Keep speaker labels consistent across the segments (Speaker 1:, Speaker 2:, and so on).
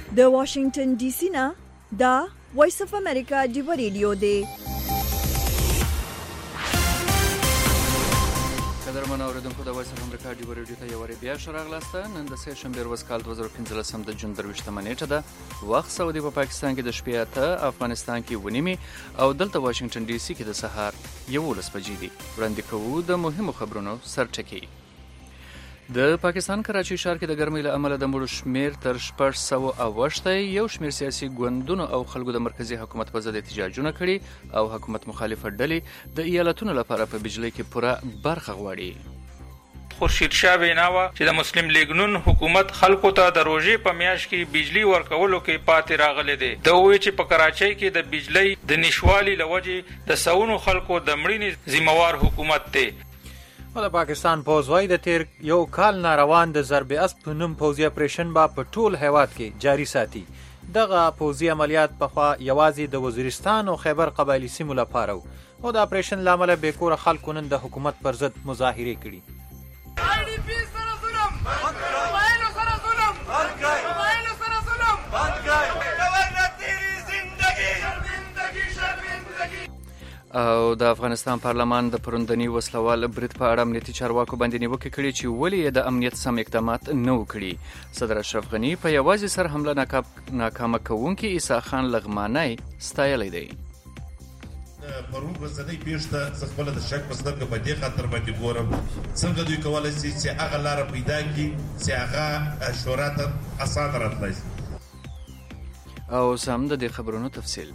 Speaker 1: د واشنگټن ډي سي نه دا وایس اف امریکا دی ریډیو دی.
Speaker 2: قدرمن اوریدونکو د وایس اف امریکا دی ریډیو ته یو بیا شراغلاسته. نن د سه شنبه ورځ کال 2015 د جون 23 نیټه ده. وخت سعودي په پاکستان کې د شپې 8، افغانستان کې 9 او دلته واشنگټن ډي سي کې د سهار 11 بجې دي. وړاندې کوو د مهمو خبرونو سرټکی. د پاکستان کراچي ښار کې د ګرمۍ له امله د مړو شمیر تر 600 اوښتی. یو شمیر سیاسي ګوندونو او خلکو د مرکزی حکومت په ضد احتجاجونه کړي او حکومت مخالفه ډلې د ایالتونو لپاره په بجلی کې پوره برخه غواړي.
Speaker 3: خورشید شاه ویناوه چې د مسلم لیگ نون حکومت خلکو ته د روژې په میاشت کې بجلی ورکولو کې پاتې راغلی دی. د وی چې په کراچۍ کې د بجلی د نشوالي لوجې د سونو خلکو د مړینې ذمہوار حکومت دی.
Speaker 4: د پاکستان پوځ وايي د تیر یو کال ناروان د ضرب اسب په نوم پوځي اپریشن با په ټول هیواد کې جاری ساتي. دغه پوځي عملیات پخوا یوازې د وزیرستان او خیبر قبایلی سیمو لپاره وو او د اپریشن لامل به کور خلکو نن د حکومت پر ضد مظاهره کړي.
Speaker 2: او د افغانستان پارلمان د پروندنی وسلوال برید په اړه امنیتي چارواکو باندې نیوکه کړې چې ولې د امنیت سم اقدامات نه وکړي. صدر اشرف غنی په یوازې سر حمله ناکامه کوونکې عیسی خان لغمانی ستایلی دی.
Speaker 5: پرون ورځنۍ پیښه څه خپل د شک په سترګه په دې خاطر باندې ګورم څنګه دوی کولای شي چې هغه لار پیدا کړي چې هغه شورا ته اسانه راتلای.
Speaker 2: او سم د دې خبرونو تفصیل.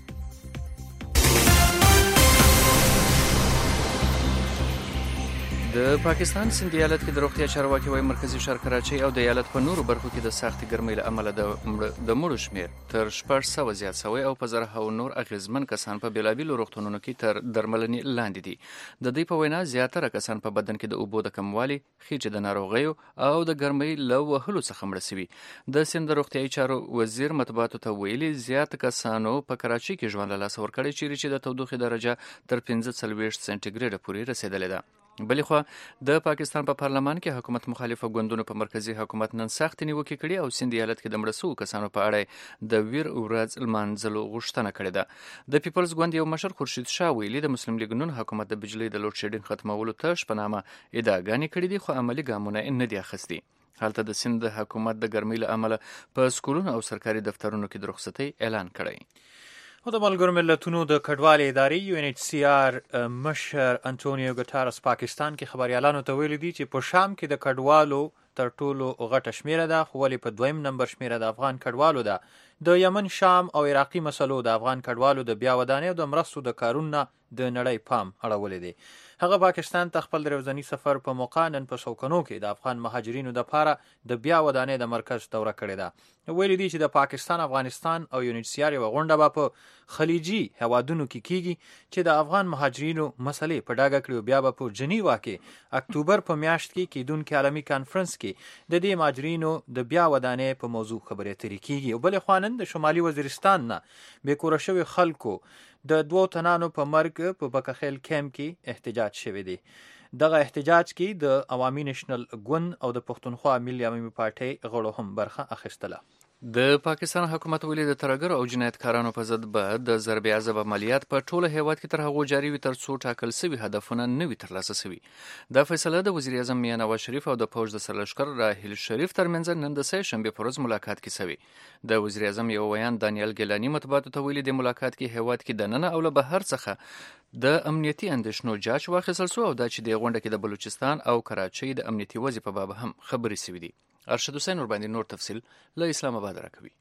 Speaker 2: د پاکستان سند ایالت کې د روغتیا چارواکي وايي مرکزی ښار کراچۍ او د ایالت په نورو برخو کې د سختې ګرمۍ له امله د مړو شمیر تر 600 زیات شوی او په زرهاو نور اغیزمن کسان په بیلابیلو روغتونونو کې تر درملنې لاندې دي. د دې په وینا زیاتره کسان په بدن کې د اوبو د کموالي، خېټې د ناروغیو او د ګرمۍ له وهلو څخه مړه شوي. د سند د روغتیايي چارو وزیر مطبوعاتو ته ویلي زیات کسانو په کراچۍ کې ژوند له لاسه ورکړی چې د تودوخې درجه تر 45 سنټیګریډ پورې رسیدلې ده. بلې خوا د پاکستان په پارلمان کې حکومت مخالفه ګوندونو په مرکزی حکومت نن سخت نیوکې کړي او سند ایالت کې د مړه شوو کسانو په اړه د ویر ورځ لمانځلو غوښتنه کړې ده. د پیپلز ګوند یو مشر خورشید شاه ویلي د مسلم لیگ نون حکومت د بجلی د لوډ شیډینګ ختمولو ته شپنامه ادعاګانې کړې دي خو عملی ګامونه نه دي اخیستي. هلته د سند حکومت د ګرمۍ له امله په سکولونو او سرکاري دفترونو کې د رخصتۍ اعلان کړی.
Speaker 4: او د ملګرو ملتونو د کډوالۍ ادارې UNHCR مشر انټونیو ګوتارس پاکستان کې خبريالانو ته ویلي دي چې په شام کې د کډوالو تر ټولو غټه شمیره ده خو ولې په دویم نمبر شمیره د افغان کډوالو ده. د یمن، شام او عراقي مسلو د افغان کډوالو د بیا ودانۍ او د مرستو د کارونو د نړۍ پام اړولې دي. هغه پاکستان ته خپل ورځنی سفر په موقع نن په سوکنو کې د افغان مهاجرینو لپاره د بیا ودانۍ د مرکز دوره کړې ده. ویلي دي چې د پاکستان، افغانستان او UNHCR یو غونډه به په خلیجي هوادونو کې کیږي چې د افغان مهاجرینو مسلې په ډاګه کړي او بیا به په جنیوا کې اکتوبر په میاشت کې کیدونکي عالمي کانفرنس کې د دې مهاجرینو د بیا ودانۍ په موضوع خبرې اترې کیږي. او بل خوانند د شمالي وزیرستان نه بې کوره شوي خلکو د 2 تنانو په مرګ په بکخیل کیمپ کې احتجاج شوی دی. دغه احتجاج کې د عوامي نېشنل ګوند او د پښتونخوا ملي عوامي پارټۍ غړو هم برخه اخیستله.
Speaker 2: د پاکستان حکومت ویلي د ترهګرو او جنایتکارانو په ضد به د ضرب عذاب عملیات په ټوله هیواد کې تر هغو جاري وي تر څو ټاکل شوي هدفونه نه وي ترلاسه شوي. دا فیصله د وزیر اعظم میاں نواز شریف او د فوج د سرلښکر راحیل شریف ترمنځ نن د سه شنبه په ورځ ملاقات کې شوی. د وزیر اعظم یو ویان دانیال ګیلانی مطبوعاتو ته ویلي د ملاقات کې هیواد کې د نن او له بهر څخه د امنیتي اندېښنو جاج واخیستل شو او دا چې د غونډه کې د بلوچستان او کراچۍ د امنیتي وضع په باب هم خبرې شوې دي. ارشد حسین ور باندې نور تفصیل له اسلام آباد راکوي.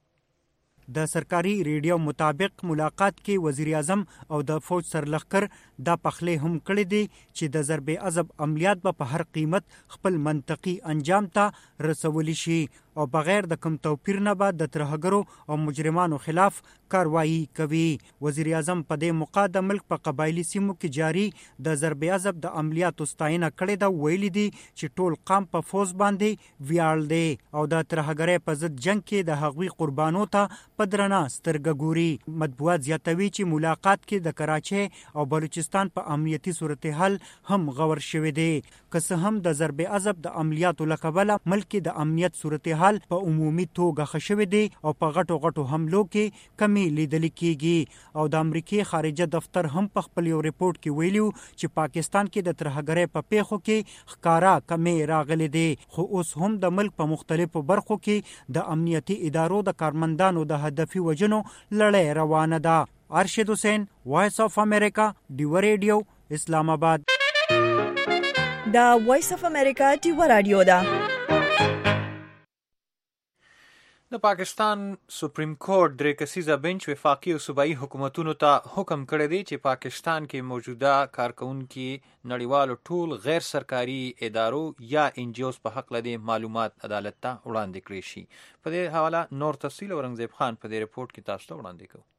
Speaker 6: د سرکاري ریډیو مطابق ملاقات کې وزیر اعظم او د فوج سرلښکر دا پخلی هم کړی دی چې د ضرب عذاب عملیات په هر قیمت خپل منطقي انجام ته رسولی شي او بغیر د کم توپیر نه به د ترهګرو او مجرمانو خلاف کاروایی کوي. وزیر اعظم په دې موقع د ملک په قبایلی سیمو کې جاری د ضرب عذاب د عملیاتو ستاینه کړې ده. ویلي دي چې ټول قام په فوج باندې ویاړ دی او د ترهګرۍ په ضد جنگ کې د هغوی قربانو ته په درنه سترګه ګوري. مطبوعات زیاتوي چې ملاقات کې د کراچۍ او بلوچستان په امنیتي صورتحال هم غور شوی دی. که څه هم د ضرب عذاب د عملیاتو له کبله ملک د امنیت صورتحال کال په عمومي توګه ښه شوی دی او په غټو حملو کې کمی لیدل کیږي او د امریکای خارجه دفتر هم په خپل یو ریپورت کې ویلیو چې پاکستان کې د ترهګرۍ په پیښو کې ښکارا کمی راغلی دی، خو اوس هم د ملک په مختلفو برخو کې د امنیتي ادارو د کارمندانو د هدفي وژنو لړۍ روانه ده. ارشد حسین، وایس اف امریکا، ډیو ریډیو، اسلام آباد.
Speaker 1: دا وایس اف امریکا ډیو رادیو ده.
Speaker 4: د پاکستان سپریم کورټ درې کسیزه بنچ وفاقي او صوبایي حکومتونو ته حکم کړی دی چې پاکستان کې موجوده کارکونکي نړیوالو ټول غیر سرکاري ادارو یا NGOs په حق لدی معلومات عدالت ته وړاندې کړی شي. په دې حواله نور تفصیل اورنګزیب خان په دې ریپورت کې تاسو ته وړاندې کوي.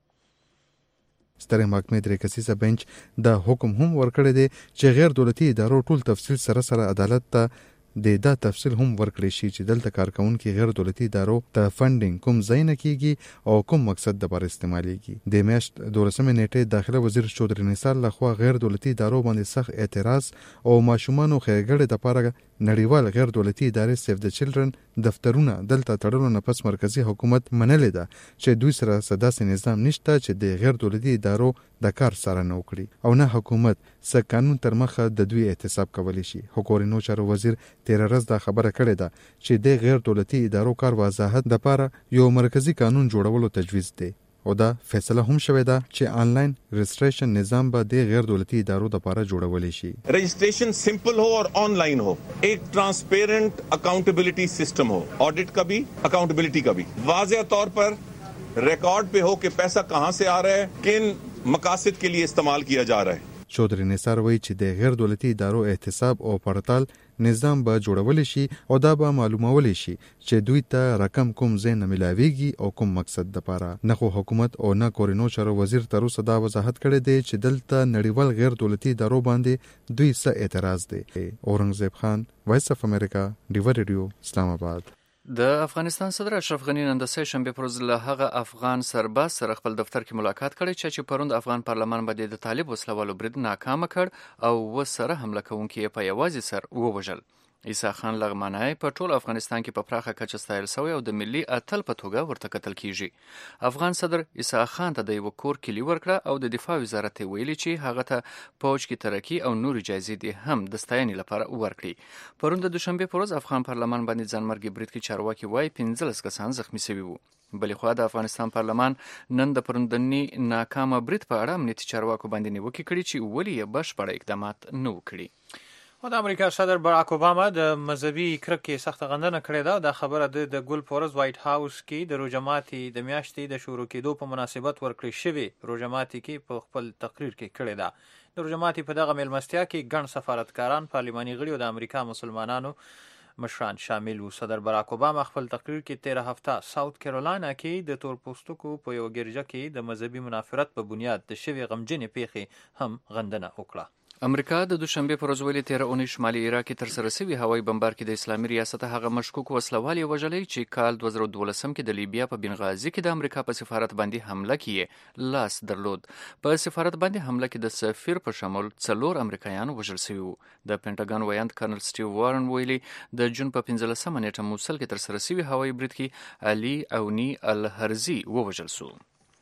Speaker 7: سترې محکمې درې کسیزه بنچ دا حکم هم ورکړی دی چې غیر دولتي ادارو ټول تفصیل سره عدالت ته دا تفصیل هم ورکړی شي چې دلته کارکونکي غیر دولتي ادارو ته فنډینګ کوم ځای نه کیږي او کوم مقصد لپاره استعمالیږي. د میاشت 12 نیټې داخله وزیر چودري نثار لخوا غیر دولتي ادارو باندې سخت اعتراض او ماشومانو خیرګړې لپاره نړیوال غیر دولتي ادارې سیف د چلډرن دفترونه دلته تړلو نه پس مرکزی حکومت منلې ده چې دوی سره سداسي نظام نشته چې د غیر دولتي ادارو د کار سره نه وکړي او نه حکومت څه قانون تر مخه د دوی احتساب کولی شي. حکومتي چارو وزیر 13 ورځ دا خبره کړې ده چې د غیر دولتي ادارو کار وضاحت لپاره یو مرکزی قانون جوړولو تجویز دی او دا فیصله هم شوې ده چې آنلاین رجسټریشن نظام به د غیر دولتي ادارو لپاره جوړول شي.
Speaker 8: Registration simple हो और online हो, एक ट्रांसपेरेंट अकाउंटेबिलिटी सिस्टम हो, ऑडिट का भी अकाउंटेबिलिटी का भी वाज़ेह तौर पर रिकॉर्ड पे हो कि पैसा कहां से आ रहा है, किन मकासद के लिए इस्तेमाल किया जा रहा है.
Speaker 7: چودري نثار وایي چې د غیر دولتي ادارو احتساب او پړتال نظام به جوړول شي او دا به معلومول شي چې دوی ته رقم کوم ځای نه ملاويږي او کوم مقصد لپاره. نه خو حکومت او نه کورینو چارو وزیر تر اوسه دا وضاحت کړی دی چې دلته نړیوال غیر دولتي ادارو باندې دوی څه اعتراض دی. اورنګزیب خان، وایس اف امریکا، ډیو ریډیو، اسلام آباد.
Speaker 2: د افغانستان صدر اشرف غنی نن د سه شنبه پر ورځ له هغه افغان سرباز سره خپل دفتر کې ملاقات کړی چې پروند افغان پارلمان باندې د طالب وسلوالو برید ناکام کړ او وسره حمله کوونکي په یوازې سر ووژل. عیسی خان لغمانی په ټول افغانستان کې په پراخه کچه ستایل شوی او د ملي اتل په توګه ورته کتل کیږي. افغان صدر عیسی خان ته د یو کور کلی ورکړه او د دفاع وزارت ویلي چې هغه ته پوج کې ترقی او نور جایزې دي هم د ستاینې لپاره ورکړي. پرون د دوشنبه پر ورځ افغان پارلمان باندې ځانمرګي برید کې چارواکي وایي 15 کسان زخمی شوي وو. بلې خوا د افغانستان پارلمان نن د پروندنی ناکامه برید په اړه امنیتي چارواکو باندې نیوکه کړې چې ولې یې بشپړ اقدامات نه وکړي.
Speaker 4: او د امریکا صدر باراک اوباما د مذهبي کرکې سخت غندنه کړې ده. دا خبره د ګل پورز وایټ هاوس کې د روجماتي د میاشتې د شروع کېدو په مناسبت ورکړې شوی روجماتي کې په خپل تقریر کې کړې ده. د روجماتي په دغه میلمستیا کې ګڼ سفارتکاران، پارلماني غړي او د امریکا مسلمانانو مشران شامل وو. صدر باراک اوباما خپل تقریر کې 13 هفته ساوث کیرولینا کې د تورپوستکو په یو ګرجه کې د مذهبي منافرت په بنیاد د شوی غمجنې پیښې هم غندنه وکړه.
Speaker 2: امریکا د دوشنبه پر ورځ ویلي 13 اونۍ شمالي عراق کې تر سره شوي هوایي بمبار کې د اسلامي ریاست هغه مشکوک وسلوال وژلی چې کال 2012 کې د لیبیا په بنغازي کې د امریکا په سفارت باندې حمله کې لاس درلود. په سفارت باندې حمله کې د سفیر په شمول 4 امریکایان وژل شوي وو. د پینټاګن وایند کرنل سټیو وارن ویلي د جون په 15 نیټه موصل کې تر سره شوي هوایي برید کې علي اونی الهرزي ووژل شو.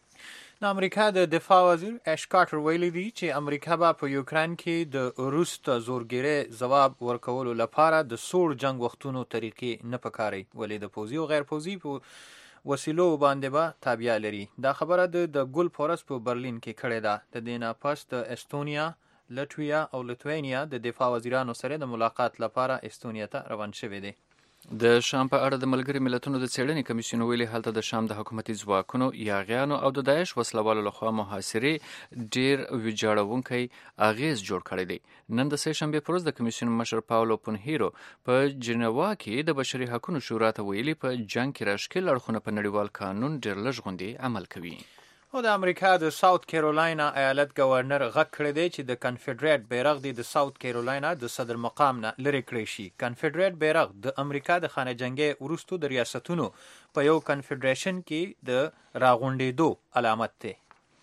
Speaker 4: د امریکا د دفاع وزیر اش کارټر ویلي دی چې امریکا به په یوکران کې د روس ته زورګیرۍ ځواب ورکولو لپاره د سوړ جنگ وختونو طریقې نه پکاري، ولې د پوځي او غیر پوځي په وسیلو باندې به تابع لري. دا خبره د ګل پورس په برلین کې کړې ده. د دې نه پس د استونیا، لټویا او لټوینیا د دفاع وزیرانو سره د ملاقات لپاره استونیا ته روان شوي دي.
Speaker 2: د شام په اړه د ملګري ملتونو د څېړنې کمیسیون ویلي هلته د شام د حکومتي ځواکونو، یاغیانو او د داعش وسلوالو لخوا محاصرې ډیر ویجاړونکی اغیز جوړ کړی دی. نن د سه شنبې پر ورځ د کمیسیون مشر پاولو پونهیرو په جنیوا کې د بشري حقوقو شورا ته ویلي په جنگ کې راښکل اړخونه په نړیوال قانون ډیر لږ غوندې عمل کوي.
Speaker 4: او د امریکا د ساوث کیرولینا ایالت گورنر غږ کړی دی چې د کنفدریت بیرغ د ساوث کیرولینا د صدر مقام نه لرې کړی شي. کنفدریت بیرغ د امریکا د خانه جنگي وروستو د ریاستونو په یو کنفدریشن کې د راغونډېدو علامت دی.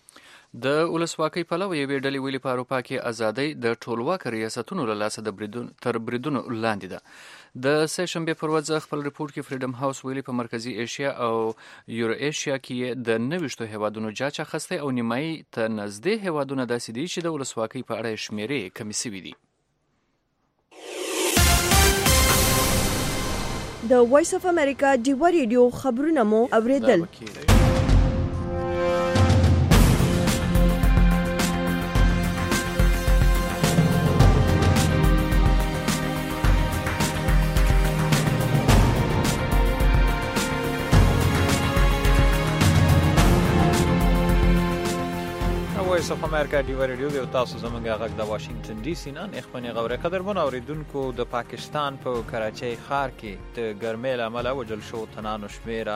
Speaker 4: د
Speaker 2: ولسواکۍ پلوه یوې ډلې ویلي په اروپا کې ازادۍ د ټولواک ریاستونو له لاسه تر بریدونو لاندې ده. د سه شنبه پر ورځ خپل ریپورت کې فریډم هاوس ویلي په مرکزی ایشیا او یورو ایشیا کې د 90 هیوادونو جاچ اخیسته او نیمایي ته نږدې هیوادونه داسې دي چې د ولسواکۍ په اړه شمیرې کمې شوي دي.
Speaker 1: د وایس اف امریکا ډیوا ریډیو خبرونه مو اوریدل.
Speaker 4: وایس اف امریکا ډیوا ریډیو د تاسو زموږ غږ د واشنگټن ډي سي نن خپل غوړې قدرمن اوریدونکو د پاکستان په کراچۍ ښار کې د ګرمۍ له امله وجل شو تنانو شمیره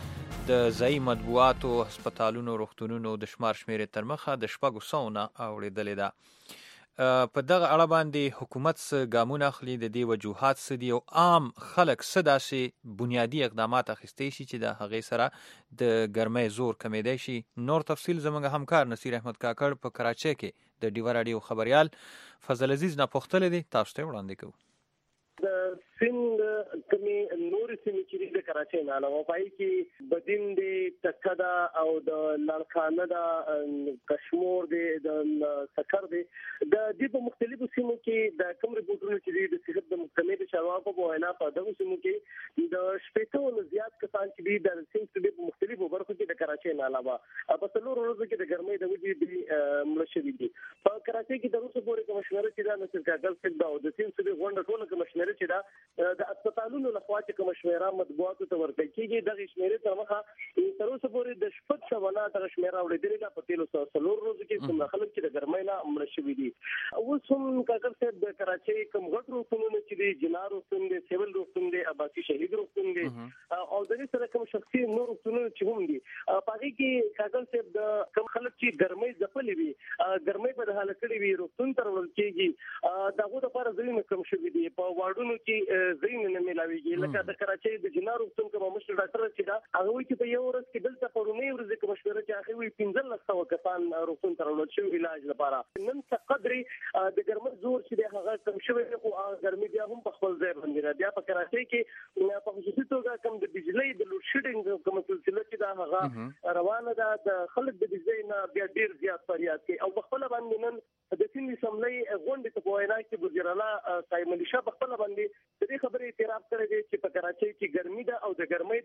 Speaker 4: د ځایي مطبوعاتو هسپتالونو روغتونونو د شمار شمیرې تر مخه د 600 نه اوریدلې ده. په دغه اړه باندې حکومت ګامونه اخلي د دې وجوهات څه دي او عام خلک څه داسې بنیادی اقدامات اخیستی شي چې د هغې سره د ګرمۍ زور کمیدای شي. نور تفصیل زموږ همکار نصیر احمد کاکړ په کراچۍ کې د ډیوا راډیو خبریال فضل عزیز نه پوښتلی دی، تاسو ته وړاندې کوو.
Speaker 9: د سند کمی نور سیمې چې د کراچۍ نه علاوه پای کې بدین دی تکدا او د لړخانه د کشمور دی د سکر دی د دې په مختلفو سیمو کې د کوم ریپورتونو چې د صحت د محکمې د چارواکو په وینا په دغه سیمو کې د شپږو زیات کسان چې د سیمې په مختلفو برخو کې د کراچۍ نه علاوه په څلورو ورځو کې د ګرمۍ د وجې مړه شوي دي. په کراچۍ کې د اوسه پورې کوم شمېره چې د نصر کاکل څخه او د سیمې غونډه ټول کوم شمېره چې د هسپتالونو لخوا چې کوم شمیره مطبوعاتو ته ورکړي کېږي دغه شمیره تر مخه تر اوسه پورې د 600 تر شمیره اورېدلې ده په تیلو څلور ورځو کې کوم خلک چې د ګرمۍ نه مړه شوي دي. اوس هم کاکل صاحب د کراچۍ کوم غټ روغتونونه چې دي جنار روغتون دی، سیول روغتون دی، عباسي شهید روغتون دی او د دې سره کوم شخصي نور روغتونونه چې هم دي په هغې کې کاکل صاحب د کوم خلک چې ګرمۍ ځپلې وي ګرمۍ په حاله کړې وي روغتون ته وړل کېږي د هغو لپاره ځایونه کم شوي دي. په واردونو کې ځایونه نه ملاویږي لکه د کراچۍ د جنار روغتون کوم مشر ډاکټر چې دا هغه وایي چې په یو ورځ کې دلته په رومي ورځ کې مشوره چې هغه وایي 1500 کسان روغتون ته وړل شوي علاج لپاره. نن څه قدرې د ګرمۍ زور چې دی هغه کم شوی خو ګرمۍ بیا هم په خپل ځای باندې را بیا په کراچۍ کې په خصوصي توګه کوم د بجلی د لوډ شیډینګ کوم سلسله چې دا هغه روانه ده د خلک د بجلی نه بیا ډیر زیات فریاد کوي او په خپل باندې نن د سیمې سملې غونډې ته په وینا کې وزیر اعلی قائم علي شاه په خپل باندې د دې خبرې اعتراف کړی دی چې په کراچۍ کې ګرمي ده او د ګرمۍ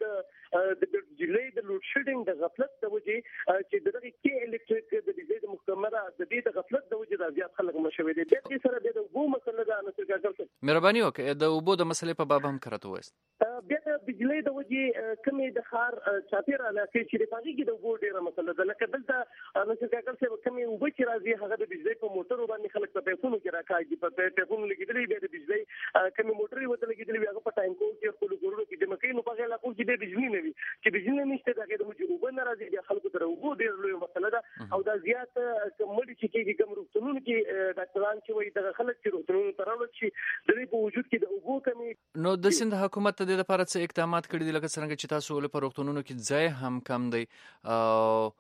Speaker 9: د بجلی د لوډ شیډینګ د غفلت د وجې چې دغه کې الکتریک د بجلی د محکمه ده د دې د غفلت د وجې د زیات خلک مشوي دي. د دې سره د اوبو مسله ده نو څنګه
Speaker 2: مهرباني وکړئ د اوبو د مسلې په باب هم کړته وایست
Speaker 9: بیا د بجلی د وجې کمی د خار چاپیر علاقې چې د پاګي د اوبو ډیره مسله ده لکه دلته نو څنګه څه کمی اوبو چې راځي هغه د بجلی په موټر باندې خلک په پیسو کې راکاږي په پیسو لګیدلې به د بجلی کمی موټر وته لګیدلې هغه په ټایم کو کې خپل ګورو کې د مکې نو په هغه علاقو کې د بجلی نه وي چې بجلی نشته دغه د وجې اوبو نه راځي د خلکو تر اوبو ډیر لوی مسله ده او دا زیات مړي چې کېږي کوم روغتونونو کې ډاکټران چې وایي دغه خلک چې روغتونونو ته راوړل شي د دې په وجود کې د اوبو کمی.
Speaker 2: نو د سند حکومت ته د لپاره څه اقدامات کړي دي لکه څنګه چې تاسو ول په روغتونونو کې ځای هم کم دی او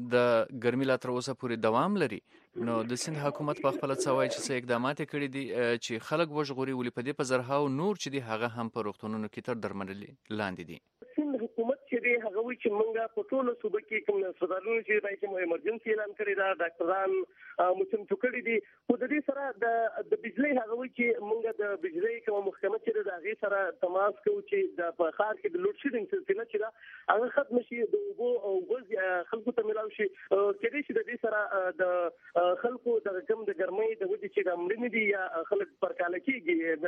Speaker 2: د ګرمۍ لا تر اوسه پورې دوام لري نو د سند حکومت په خپل څه وایي چې څه اقدامات کړي دي چې خلک وژغوري ولې په دې په زرهاو نور چې دي هغه هم په روغتونونو کې تر درملنې لاندې دي.
Speaker 9: سند حکومت چې دی هغه وایي چې موږ په ټولو صوبو کې کوم هسپتالونه چې راځي چې ایمرجنسي اعلان کړی دا ډاکټران مچم ټکړي دي خو د دې سره د بجلی هغه وایي چې موږ د بجلی کوم محکمه چې د هغه سره تماس کوو چې د په ښار کې د لوډ شیډینګ سلسله چې دا هغه ختم شي د اوبو او غوږ خلکو ته ملاوي شي کېدای شي د دې سره د خلکو د کم د ګرمۍ د وجې چې د مړینې دي یا خلک پرکاله کېږي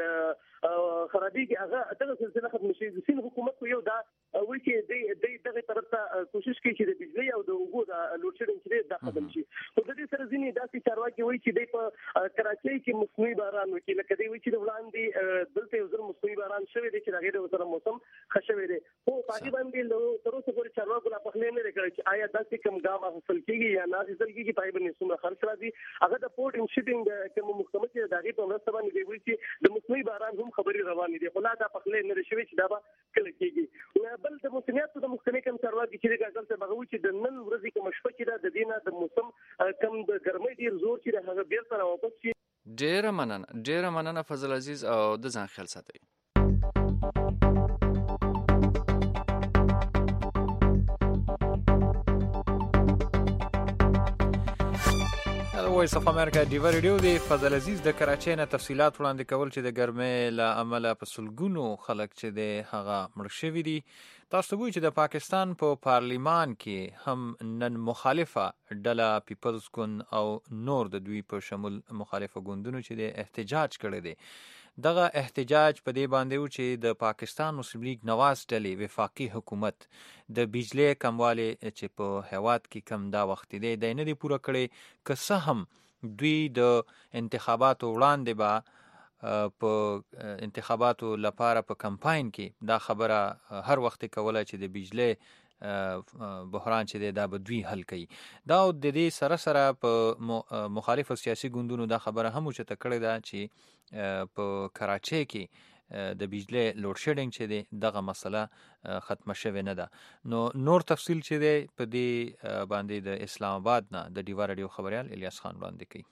Speaker 9: د خرابېږي هغه دغه سلسله ختم شي. د سند حکومت یو دا وایي چې دغه طرف ته کوشش کوي چې د بجلی او د اوبو د لوډ شیډینګ چې دا ختم شي. خو د دې سره ځینې داسې چارواکي وایي چې د په کراچۍ کې مصنوعي باران وکړي لکه دوی وایي چې د وړاندې دلته یو ځل مصنوعي باران شوی دی چې د هغې سره موسم ښه شوی دی خو په هغې باندې تر اوسه پورې چارواکو لا پخلی نه دی کړی چې آیا داسې کوم ګام اخیستل کېږي یا نه اخیستل کېږي په هغې باندې څومره خرڅ راځي. هغه د پورټ اینډ شیپینګ کوم محکمه چې د هغې په مرسته باندې دی وایي چې د مصنوعي باران هم خبرې روانې دي خو لا دا پخلی نه دی شوی چې دا به کله کېږي. بل د موسمیاتو د محکمې کوم چارواکي چې دی کاکل صاحب هغه وایي چې د نن ورځې کومه شپه چې ده د دې نه د موسم کم د ګرمۍ ډېر زور چې دی هغه بېرته راواپس شي.
Speaker 2: ډېره مننه فضل عزیز او د ځان خیال ساتئ.
Speaker 4: وایس اف امریکا ډیو ریډیو دی فضل عزیز د کراچۍ نه تفصيلات وړاندې کول چې د ګرمۍ له امله په سلګونو خلک چې د هغه مړ شوي دي. تاسو ته وایي چې د پاکستان په پارلیمان کې هم نن مخالفه ډله پیپلز ګوند او نور د دوی په شمول مخالفه ګوندونو چې د احتجاج کړی دی. دغه احتجاج په دې باندې و چې د پاکستان مسلم لیگ نواز ډلې وفاقي حکومت د بجلی کموالی چې په هیواد کې کم دا وخت دی د نه دی پوره کړي که څه هم دوی د انتخاباتو وړاندې به په انتخاباتو لپاره په کمپاین کې دا خبره هر وخت کوله چې د بجلی بحران چې دا به دوی حل کوي. دا د دې سره سره په مخالف سیاسي ګوندونو دا خبره هم چې تکړه ده چې په کراچۍ کې د بجلی لوډ شیډینګ چې دی دغه مسله ختمه شوې نه ده. نو نور تفصیل چې دی په دې باندې د اسلام آباد نه د ډیوا رادیو خبريال الیاس خان وړاندې کوي.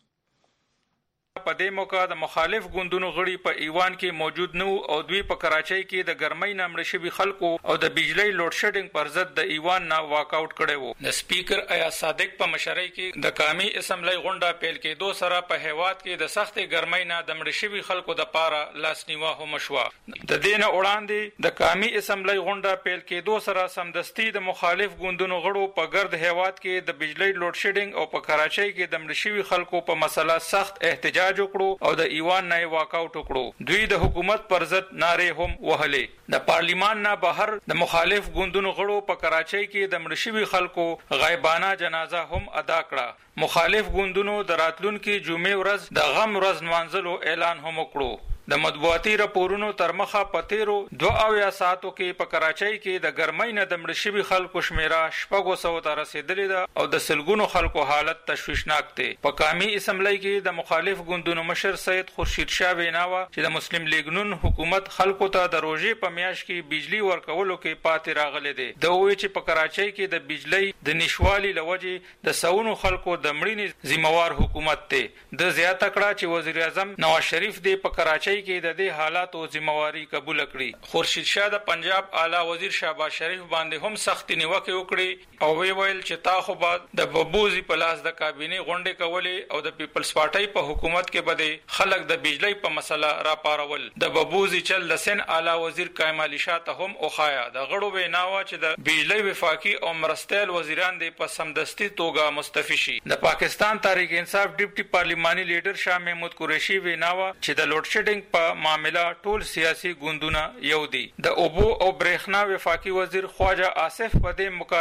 Speaker 3: په دې موقع د مخالف ګوندونو غړي په ایوان کې موجود نو او دوی په کراچۍ کې د ګرمۍ نه مړ شوي خلکو او د بجلی لوډ شیډینګ پر ضد د ایوان نه واک آوټ کړی وو. د سپیکر آیا صادق په مشرۍ کې د قومي اسمبلی غونډه پیل کېدو سره په هیواد کې د سختې ګرمۍ نه د مړ شوي خلکو د پاره لاسنیوا هم شوه. د دې نه وړاندې د قومي اسمبلی غونډه پیل کېدو سره سمدستي د مخالف ګوندونو غړو په ګرد هیواد کې د بجلی لوډ شیډینګ او په کراچۍ کې د مړ شوي خلکو په مسله سخت احتجاج وکړو او د ایوان نه واک آوټ وکړو. دوی د حکومت پر ضد نارې هم وهلې. د پارلیمان نه بهر د مخالف ګوندونو غړو په کراچۍ کې د مړ شوي خلکو غایبانه جنازه هم ادا کړه. مخالف ګوندونو د راتلونکي جمعې ورځ د غم ورځ نمانځلو اعلان هم وکړو. د مطبوعاتي راپورونو تر مخه په تیرو 22 ساعتو کې په کراچۍ کې د ګرمۍ نه د مړ شوي خلکو شمیره 600 ته رسیدلې ده او د سلګونو خلکو حالت تشویشناک دی. په قومي اسمبلی کې د مخالف ګوندونو مشر سید خورشید شاه ویناوه چې د مسلم لیگ نون حکومت خلکو ته د روژې په میاشت کې بجلی ورکولو کې پاتې راغلی دی. د وی چې په کراچۍ کې د بجلی د نشوالي لوجې د سونو خلکو د مړینې ذمہوار حکومت دی. د زیاته کړه چې وزیر اعظم نواز شریف دی په کراچۍ کې د دې حالاتو ذمہواری قبول کړي. خورشید شاه د پنجاب اعلی وزیر شهباز شریف باندې هم سخت نیوکه وکړي او ویل چې تا خو بعد د ببوزي په لاس د کابینه غونډه کولې او د پیپلز پارټي په حکومت کې بده خلک د بجلی په مسله را پارول. د ببوزي چل د سن اعلی وزیر قائم علي شاه ته هم اوخایا د غړو ویناوه چې د بجلی وفاقي او مرستیل وزیران د په سمدستي توګه مستعفي شي. د پاکستان تحریک انصاف ډیپټي پارلیماني لیډر شاه محمود قریشي ویناوه چې د لوډ شیډینګ په معاملہ ټول سیاسي ګوندونه یو دي. د اوبو او برېښنا وفاقي وزیر خواجه آصف په دې موقع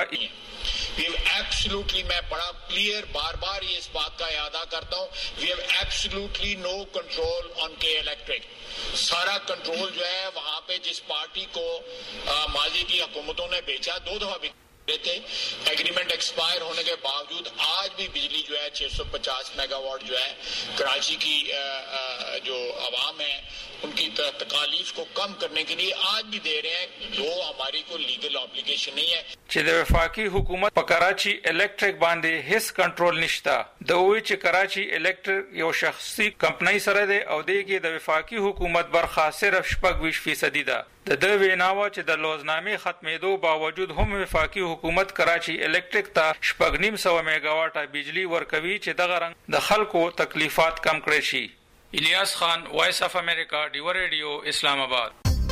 Speaker 10: मैं बड़ा क्लियर बार ये इस बात का यादा करता हूँ, we have absolutely no control on के इलेक्ट्रिक. सारा कंट्रोल जो है वहाँ पे जिस पार्टी को माजी की हुकूमतों ने बेचा 2 दफा थे, एग्रीमेंट एक्सपायर होने के बावजूद आज भी बिजली जो है 650 मेगावाट जो है कराची की जो आवाम है उनकी तकालीफ को कम करने के लिए आज भी दे रहे हैं. जो हमारी को लीगल ऑब्लिगेशन नहीं है
Speaker 3: چې د وفاقي حکومت په کراچي الکتریک باندې هیڅ کنټرول نشته. د وی چې کراچي الکتریک یو شخصي کمپنۍ سره ده او دغه د وفاقي حکومت برخه صرف 20% ده. د ویناوه چې د لوزنامې ختمېدو باوجود هم وفاقي حکومت کراچي الکتریک ته 900 میگاواټه بجلی ورکوي چې دغه رنګ د خلکو تکلیفات کم کړي شي. الیاس خان، وایس اف امریکا، ډیو ریډیو، اسلام آباد.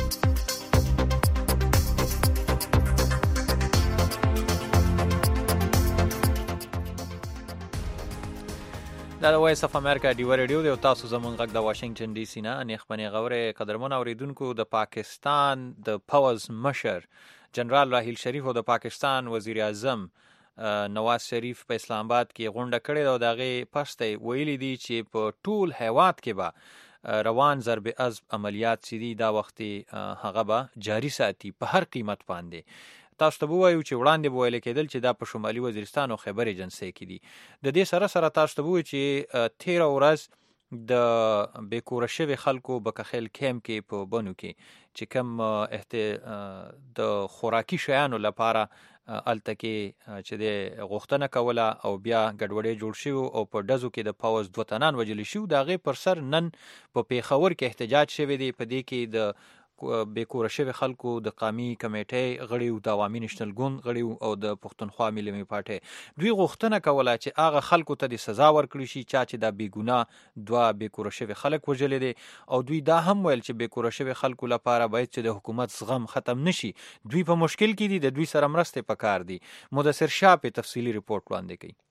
Speaker 4: دا د وایس اف امریکا ډیو ریډیو دی او تاسو زمونږ غږ د واشنگټن ډي سي نه نیخبنې غوړې قدرمن اوریدونکو. د پاکستان د پاوز مشر جنرال راحیل شریف او د پاکستان وزیر اعظم نواز شریف په اسلام آباد کې غونډه کړې او دغه پسته ویلي دي چې په ټول هیواد کې به روان ضرب عضب عملیات سړي دا وخت هغه به جاری ساتي په هر قیمت باندې. تاسو ته وایو چې وړاندې ویل کېدل چې دا په شمالي وزیرستان او خیبر ایجنسي کې دي. د دې سره سره تاسو ته وایو چې 13 ورځ د بیکوره شوی خلکو بکخیل کیمپ کې په بنو کې چې کوم د خوراکي شیانو لپاره الته کې چې د غوښتنه کوله او بیا ګډوډي جوړ شو او په دزو کې د پاوز 2 تنان وجل شو. دا غي پر سر نن په پیښور کې احتجاج شوی دی. په دې کې د بې کوره شوي خلکو د قامي کمیټې غړي د عوامي نېشنل ګوند غړي او د پښتونخوا ملي پارټۍ دوی غوښتنه کوله چې هغه خلکو ته د سزا ورکړي شي چا چې دا بېګناه دوه بې کوره شوي خلک وژلي دي او دوی دا هم ویل چې بې کوره شوي خلکو لپاره باید چې د حکومت زغم ختم نشي دوی په مشکل کې دي د دوی سره مرستې پکار دي مدثر شاه په تفصیلي رپورټ وړاندې کوي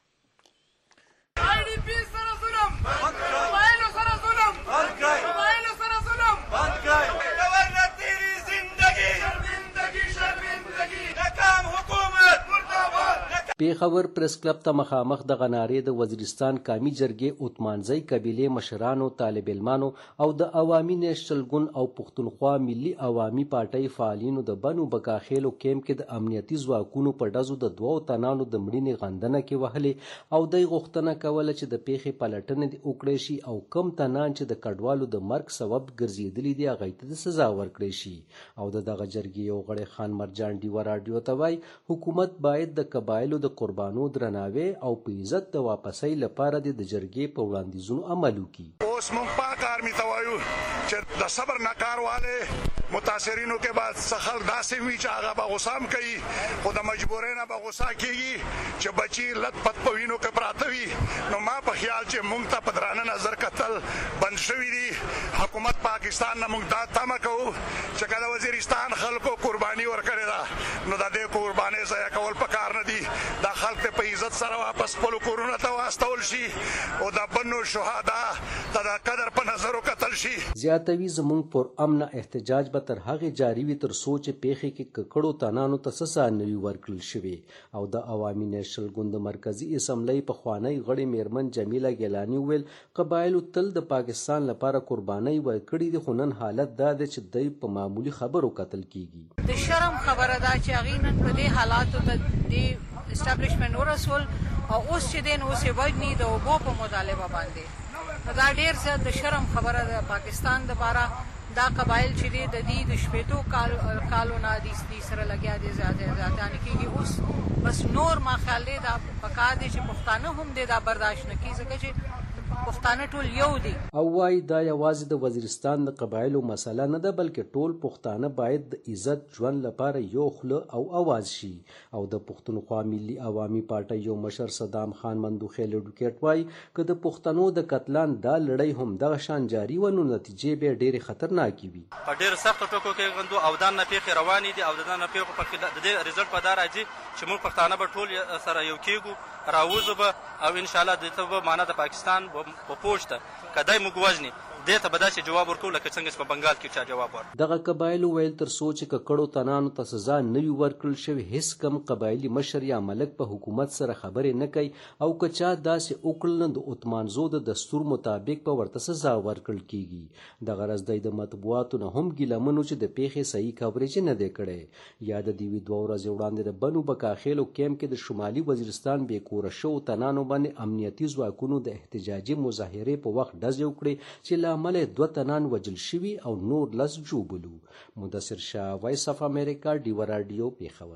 Speaker 11: پیښور پریس کلب ته مخامخ د غنارې د وزیرستان قومي جرګې اوتمانزی قبیلې مشرانو طالب علمانو او د عوامي نېشنل ګوند او پښتونخوا ملي عوامي پارټۍ فعالینو د بنو بکاخیلو کیمپ کې د امنیتي ځواکونو په ډزو د 2 تنانو د مړینې غندنه کې وهلې او د غوښتنه کوله چې د پیښې پلټنه وکړي شي او کم تنان چې د کډوالو د مرګ سبب ګرځېدلي دي هغه ته د سزا ورکړي شي او دغه جرګې یو غړي خان مرجان ډیوه راډیو ته وایي حکومت باید د قبایلو د قربانو درناوی او په عزت د واپسۍ لپاره د جرګې په وړاندیزونو عمل وکړي
Speaker 12: اوس مونږ پاک آرمي ته وایو چې د صبر نه کار واله متاثرینو کې بعد سخل داسې وی چې هغه به غوسام کوي خو د مجبورۍ نه به غوسه کېږي چې بچي لت پت په وینو کې پراته وي نو ما په خیال چې مونږ ته په درانه نظر کتل بند شوي دي حکومت پاکستان نه مونږ دا تمه کوو چې کله وزیرستان خلکو قرباني ورکړې ده نو د دې قربانۍ ضایع کول پکار نه دي دا خلک په عزت سره واپس خپل کورونو ته واستول شي او د بنو شهدا د قدر په نظر وکتل شي
Speaker 11: زیاتوي زموږ پر امن احتجاج به تر هغه جاری وي تر سوچ پیښې کې ککړو تنانو ته سزا نوي ورکړل شوی او د عوامي نېشنل ګوند مرکزی اسمبلی په خوانی غړي میرمن جمیله ګیلانی ویل قبایلو تل د پاکستان لپاره قرباني ورکړي دي خو نن حالت دا ده چې دوی په معمولی خبرو قتل کیږي
Speaker 13: د شرم خبره ده چې هغه نن په دې حالاتو د اسټابلیشمنت ورسول او اوس چې دین اوس وایي د اوبو په مطالبه باندې دا ډیر زیات د شرم خبره ده پاکستان لپاره دا قبایل چې د دې د شپېتو کالو نه د سره لګیا دي زیاتانه کېږي اوس بس نور ما خیال دی دا پکار دي چې پښتانه هم دې دا برداشت نه کړي ځکه چې پښتانه ټول یو دي
Speaker 11: او وايي دا یوازې د وزیرستان د قبایلو مسله نه ده بلکې ټول پښتانه باید د عزت ژوند لپاره یو خوله او आवाज شي او د پښتونخوا ملي عوامي پارټۍ یو مشر صدام خان مندوخیل اډوکیټ وايي که د پښتنو د قتلان دا لړۍ هم دغه شان جاری ونو نتیجې به ډېرې خطرناکې وي
Speaker 14: په ډېر سخت ټکو کې غندو او دا نه پیښې روانې دي او دا نه پیښو په د دې رزلټ په دا راځي چې موږ پښتانه به ټول سره یو کېږو راوځو به او ان شاء الله د ته به معنا د پاکستان په پوښته کدی موږ وژني دې ته به داسې جواب ورکوو لکه څنګه چې په بنګال کې چا جواب ورکړ
Speaker 11: دغه قبایلو ویل تر څو چې ککړو تنانو ته سزا نه وي ورکړل شوې هیڅ کم قبایلي مشر یا ملک په حکومت سره خبرې نه کوي او که چا داسې وکړل نو د عثمانزو د دستور مطابق په ورته سزا ورکړل کیږي دغه غرض د مطبوعاتو نه هم ګیلمنو چې د پیښې صحیح کوریج نه دی کړی یا د دیوی 2 ورځې وړاندې د بنو بکاخیلو کیمپ کې د شمالي وزیرستان بې کوره شو تنانو باندې امنیتي ځواکونو د احتجاجي مظاهرې په وخت ډز وکړي چې لامل 2 تنان وجل شوي او نور لس جوبلو مدثر شاه وایس اف امریکا ډیو رادیو پیښور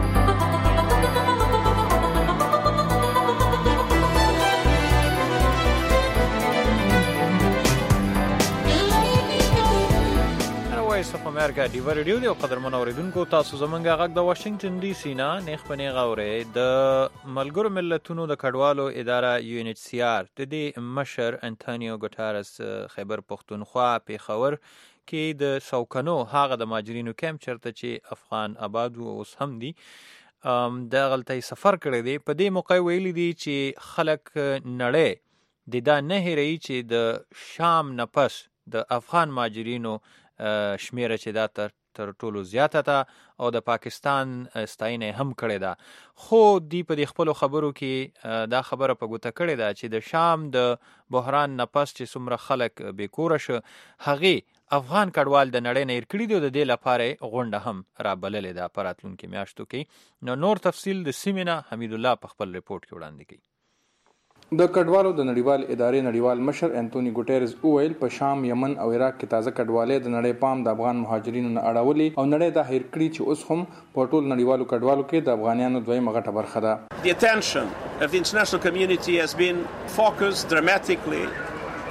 Speaker 4: وایس اف امریکا ډیو رادیو دی او قدرمن اوریدونکو تاسو زمونږ غږ د واشنگټن ډي سي نه نیخ پنې غوړې د ملګرو ملتونو د کډوالو اداره یو ان ایچ سی آر د دې مشر انټونیو ګوټارس خیبر پښتونخوا پیښور کې د سوکنو هغه د مهاجرینو کیمپ چرته چې افغان آباد اوس هم دي د غلطۍ سفر کړی دی په دې موقع ویلي دي چې خلک نړۍ د دا نه هیروي چې د شام نه پس د افغان مهاجرینو شمیره چې دا تر ټولو زیاته ده او د پاکستان ستاینه هم کړې ده خو دی په دې خپلو خبرو کې دا خبره په ګوته کړې ده چې د شام د بحران نه پس چې څومره خلک بې کوره شو هغې افغان کډوال د نړۍ نه هیر کړي دي او د دې لپاره غونډه هم رابللې ده په راتلونکو میاشتو کې نور تفصیل د سیمې نه حمید الله په خپل رپورټ کې وړاندې کوي
Speaker 15: د کډوالو د نړیوال ادارې نړیوال مشر انټونی ګوټيرز وویل په شام یمن او عراق کې تازه کډوالۍ د نړۍ پام د افغان مهاجرینو نه اړولې او نړۍ دا هیر کړي چې اوس هم په ټول نړیوالو کډوالو کې د افغانانو دویمه غټه برخه ده.
Speaker 16: The attention of the international community has been focused dramatically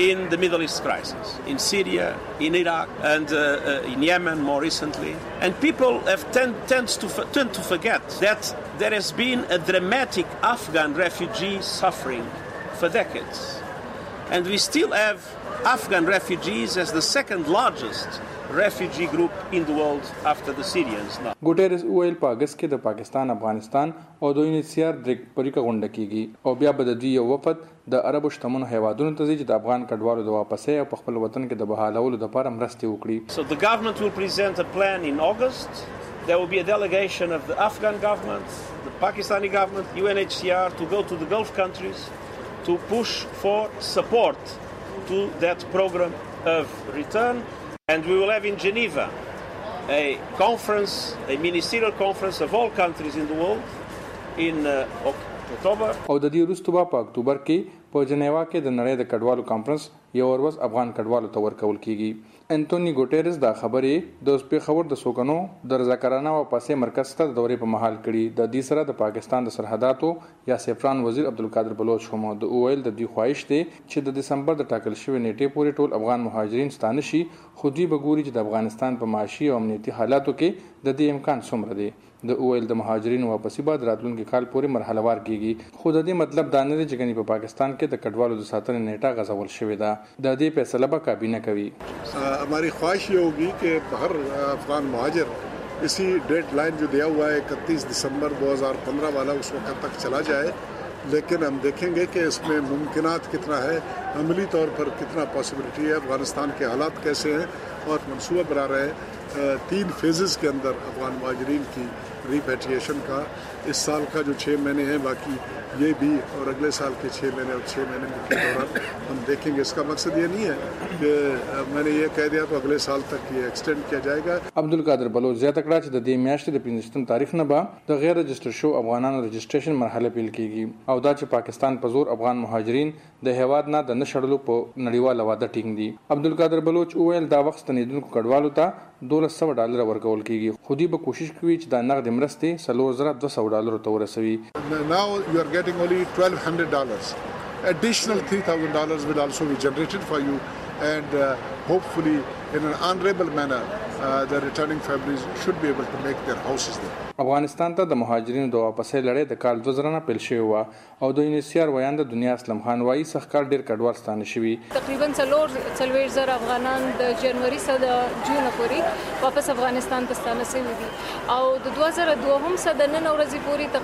Speaker 16: in the Middle East crisis, in Syria, in Iraq, and in Yemen more recently. And people have tend to forget that there has been a dramatic Afghan refugee suffering for decades. And we still have Afghan refugees as the second largest refugee group in the world after the Syrians now.
Speaker 15: ګوټيرس وویل په اگست کې د پاکستان، افغانستان او د UNHCR پریکړه غونډه کیږي او بیا به د دوی یو وفد د عربو شتمنو هیوادونو ته ځي چې د افغان کډوالو د واپسۍ او په خپل وطن کې د بحالولو لپاره مرستې وکړي.
Speaker 16: So the government will present a plan in August. There will be a delegation of the Afghan government, the Pakistani government, UNHCR to go to the Gulf countries to push for support to that program of return. And we will have in Geneva a conference, a ministerial conference of all countries in the world in October.
Speaker 15: او د دې وروسته په اکتوبر کې په جنیوا کې د نړۍ د کډوالو کانفرنس یو ورځ افغان کډوالو ته ورکول کیږي. انټونی ګوټيرس دا خبرې د پیښور د سوکنو د رضاکارانه واپسې مرکز ته د دورې په محل کړي. د دې سره د پاکستان د سرحداتو یا سیفران وزیر عبدالقادر بلوچ هم د اویل د دې خواهش دی چې د دسمبر د ټاکل شوی نیټې پورې ټول افغان مهاجرین ستانه شي، خو دوی به ګوري چې د افغانستان په معاشي او امنیتي حالاتو کې د دې امکان څومره دی. د اویل د مهاجرینو واپسی بعد راتلونکي کال پورې مرحله وار کیږي، خو د دې مطلب دا نه دی چې غني په پاکستان کې د کډوالو د ساتنې نیټه غځول شوې ده. د دې فیصله به کابینه کوي.
Speaker 17: हमारी ख्वाहिश ये होगी कि हर अफगान महाजिर इसी dead line जो दिया हुआ है 31 दिसंबर 2015 वाला उस वक्त तक चला जाए, लेकिन हम देखेंगे कि इसमें मुमकिनात कितना है, अमली तौर पर कितना पॉसिबिलिटी है, अफगानिस्तान के हालात कैसे हैं और मनसूबा बना रहे हैं 3 फेजेस के अंदर अफगान महाजरीन की रिपैट्रिएशन का. इस साल का जो 6 महीने हैं, बाकी ये भी और अगले साल के 6 महीने और 6 महीने के दौरान हम देखेंगे. इसका मकसद ये नहीं है कि मैंने ये कह दिया तो अगले साल तक ये एक्सटेंड किया जाएगा.
Speaker 15: عبدالقادر بلوچ زیاته کړه چې د دې میاشتې د 15 تاریخ نه به د غیر رجسټر شو افغانانو رجسټریشن مرحله پیل کیږي او دا چې پاکستان په زور افغان مهاجرین د هیواد نه د نشړلو په نړیواله واده ټینګ دي. عبدالقادر بلوچ وویل دا وخت ستنیدونکو کډوالو ته $1200 ورکول کیږي، خو دوی به کوشش کوي چې د نقد مرستې $4200 ته ورسوي.
Speaker 17: Now you are getting only $1200. Additional $3000 will also be generated for you, and hopefully in an honorable manner the returning families should be able to make their houses there.
Speaker 15: افغانستان ته د مهاجرینو د واپسۍ لړۍ د کال 2000 نه پیل شوې وه او د UNHCR ویاند دنیا اسلم خان وایي سخکار ډیر کډوال ستانه شوي.
Speaker 18: تقریبا 4,000 افغانان د جنوري څخه د جون پورې واپس افغانستان ته ستانه شوي دي او د 2002 څخه د نن ورځې پورې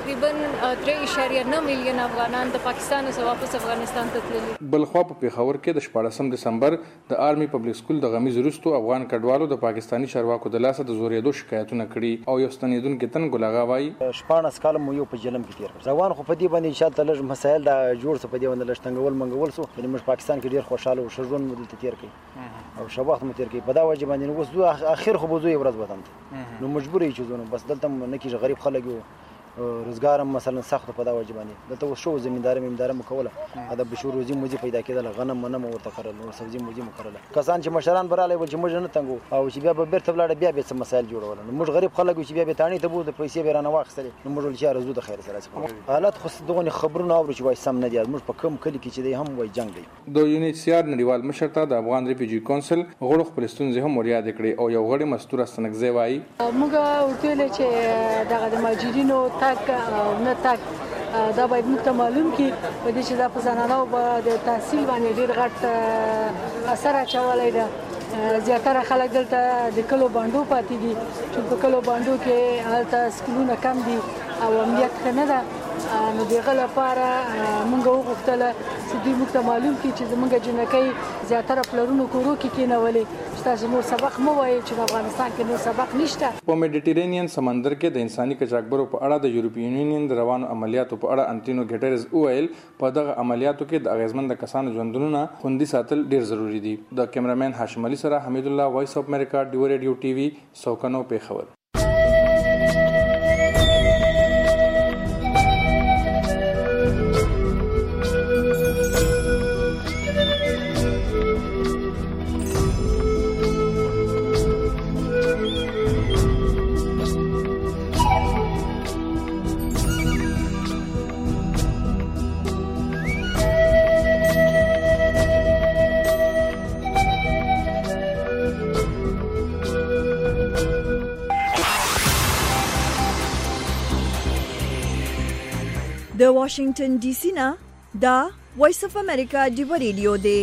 Speaker 18: تقریبا 3.9 میلیون افغانان د پاکستان څخه واپس افغانستان ته تللي.
Speaker 15: بلخوا په پیښور کې د 14 دسمبر د آرمي پبلک سکول د غمیز وروسته افغان کډوالو د پاکستاني چارواکو د لاسه د زورېدو شکایتونه کړي او یو ستنیدونکو تن ګلاغا وایي
Speaker 19: 14 کال مو یو په جلم کې تیر کړ. روان خو په دې باندې ان شاء الله لږ مسایل دا جوړ څه په دې باندې لږ تنګول منګول سو، یعنی موږ پاکستان کې ډیر خوشاله او شژون مو دلته تیر کړ او شباخت مو تیر کړ. په دا وجه باندې اوس دوه اخر خو بوزو یو ورځ وطن ته نو مجبور یې چې زونه بس دلته نه کېږي. غریب خلک یو روزګار مثلا سخت په دا وجه باندې دلته شو زمیندار مکوله دا بشور روزي موزي پیدا کېدل، غنم منم ورته کړل او سبزي موزي مکرله. کسان چې مشران براله ول چې موږ نه تنګو او چې بیا به بیرته ولاړ بیا به څه مسایل جوړول. نو موږ غریب خلک چې بیا به تانی ته بو د پیسې بیرانه واخستل نو موږ ولې رزو د خیر سره حالات خو دغه خبرونه اورو چې وای سم نه دي. موږ په کوم کلی کې چې دی هم وای جنگ دی.
Speaker 15: د UNHCR نړیوال مشر ته د افغان ریفیوجی کونسل غړو خپل ستونزې هم وریا د کړې او یو غړي مستور استنګزي وایي
Speaker 18: موږ ورته چې دغه د ماجرینو تک تک دا باید موږ ته معلوم کی په دې چې دا په زنانو د تحصیل باندې ډیر غټ اثر اچولی ده. زیاتره خلک دلته د کلو باندو پاتې دي چې په کلو باندو کې هلته سکولونه کم دي او امنیت ښه نه ده. نو دغه لپاره موږ وغوښتله چې دوی موږ ته معلوم کړي چې زموږ جنکۍ زیاتره پلرونو کورو کې کېنولې چې تاسو نور سبق مه وایئ چې په افغانستان کې نور سبق نشته.
Speaker 15: په میډیټرینین سمندر کې د انساني کچاکبرو په اړه د یورپین یونین د روانو عملیاتو په اړه انټونیو ګټرز وویل په دغه عملیاتو کې د اغیزمن کسانو ژوندونه خوندي ساتل ډیر ضروری دي. د کیمرامین هاشم علي سره حمید الله، وایس اف امریکا، ډیو ریډیو ټي وي، سوکنو پیښور.
Speaker 1: د واشنگټن ډي سي نه دا وایس اف امریکا ډیو ریډیو دی.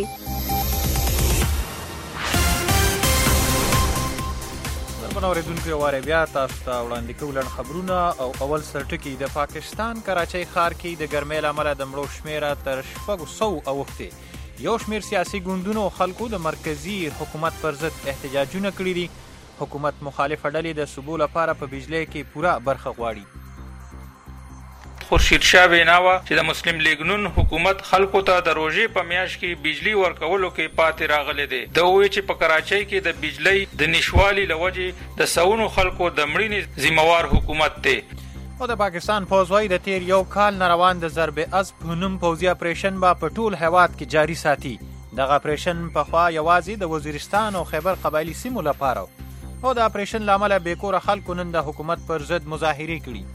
Speaker 4: اوریدونکو واره بیا تاسو ته وړاندې کوو خبرونه او اول سرټکی د پاکستان کراچۍ ښار کې د ګرمۍ له امله د مړو شمیره تر 600 اوښتې. یو شمیر سیاسي ګوندونو او خلکو د مرکزی حکومت پر ضد احتجاجونه کړي دي. حکومت مخالفه ډلې د صوبو لپاره په بجلی کې پوره برخه غواړي.
Speaker 3: خورشید شاه ویناوه چې د مسلم لیگ نون حکومت خلکو ته د روژې په میاشت کې بجلی ورکولو کې پاتې راغلی دی. د وویل چې په کراچۍ کې د بجلی د نشوالي له وجې د سونو خلکو د مړینې ذمہوار حکومت دی.
Speaker 4: او د پاکستان پوځ وايي د تیر یو کال نه روان د ضرب اسب په نوم پوځي اپریشن به په ټول هیواد کې جاري ساتي. دغه اپریشن پخوا یوازې د وزیرستان او خیبر قبایلي سیمو لپاره او د اپریشن له امله بېکوره خلکو نن د حکومت پر ضد مظاهرې کړي.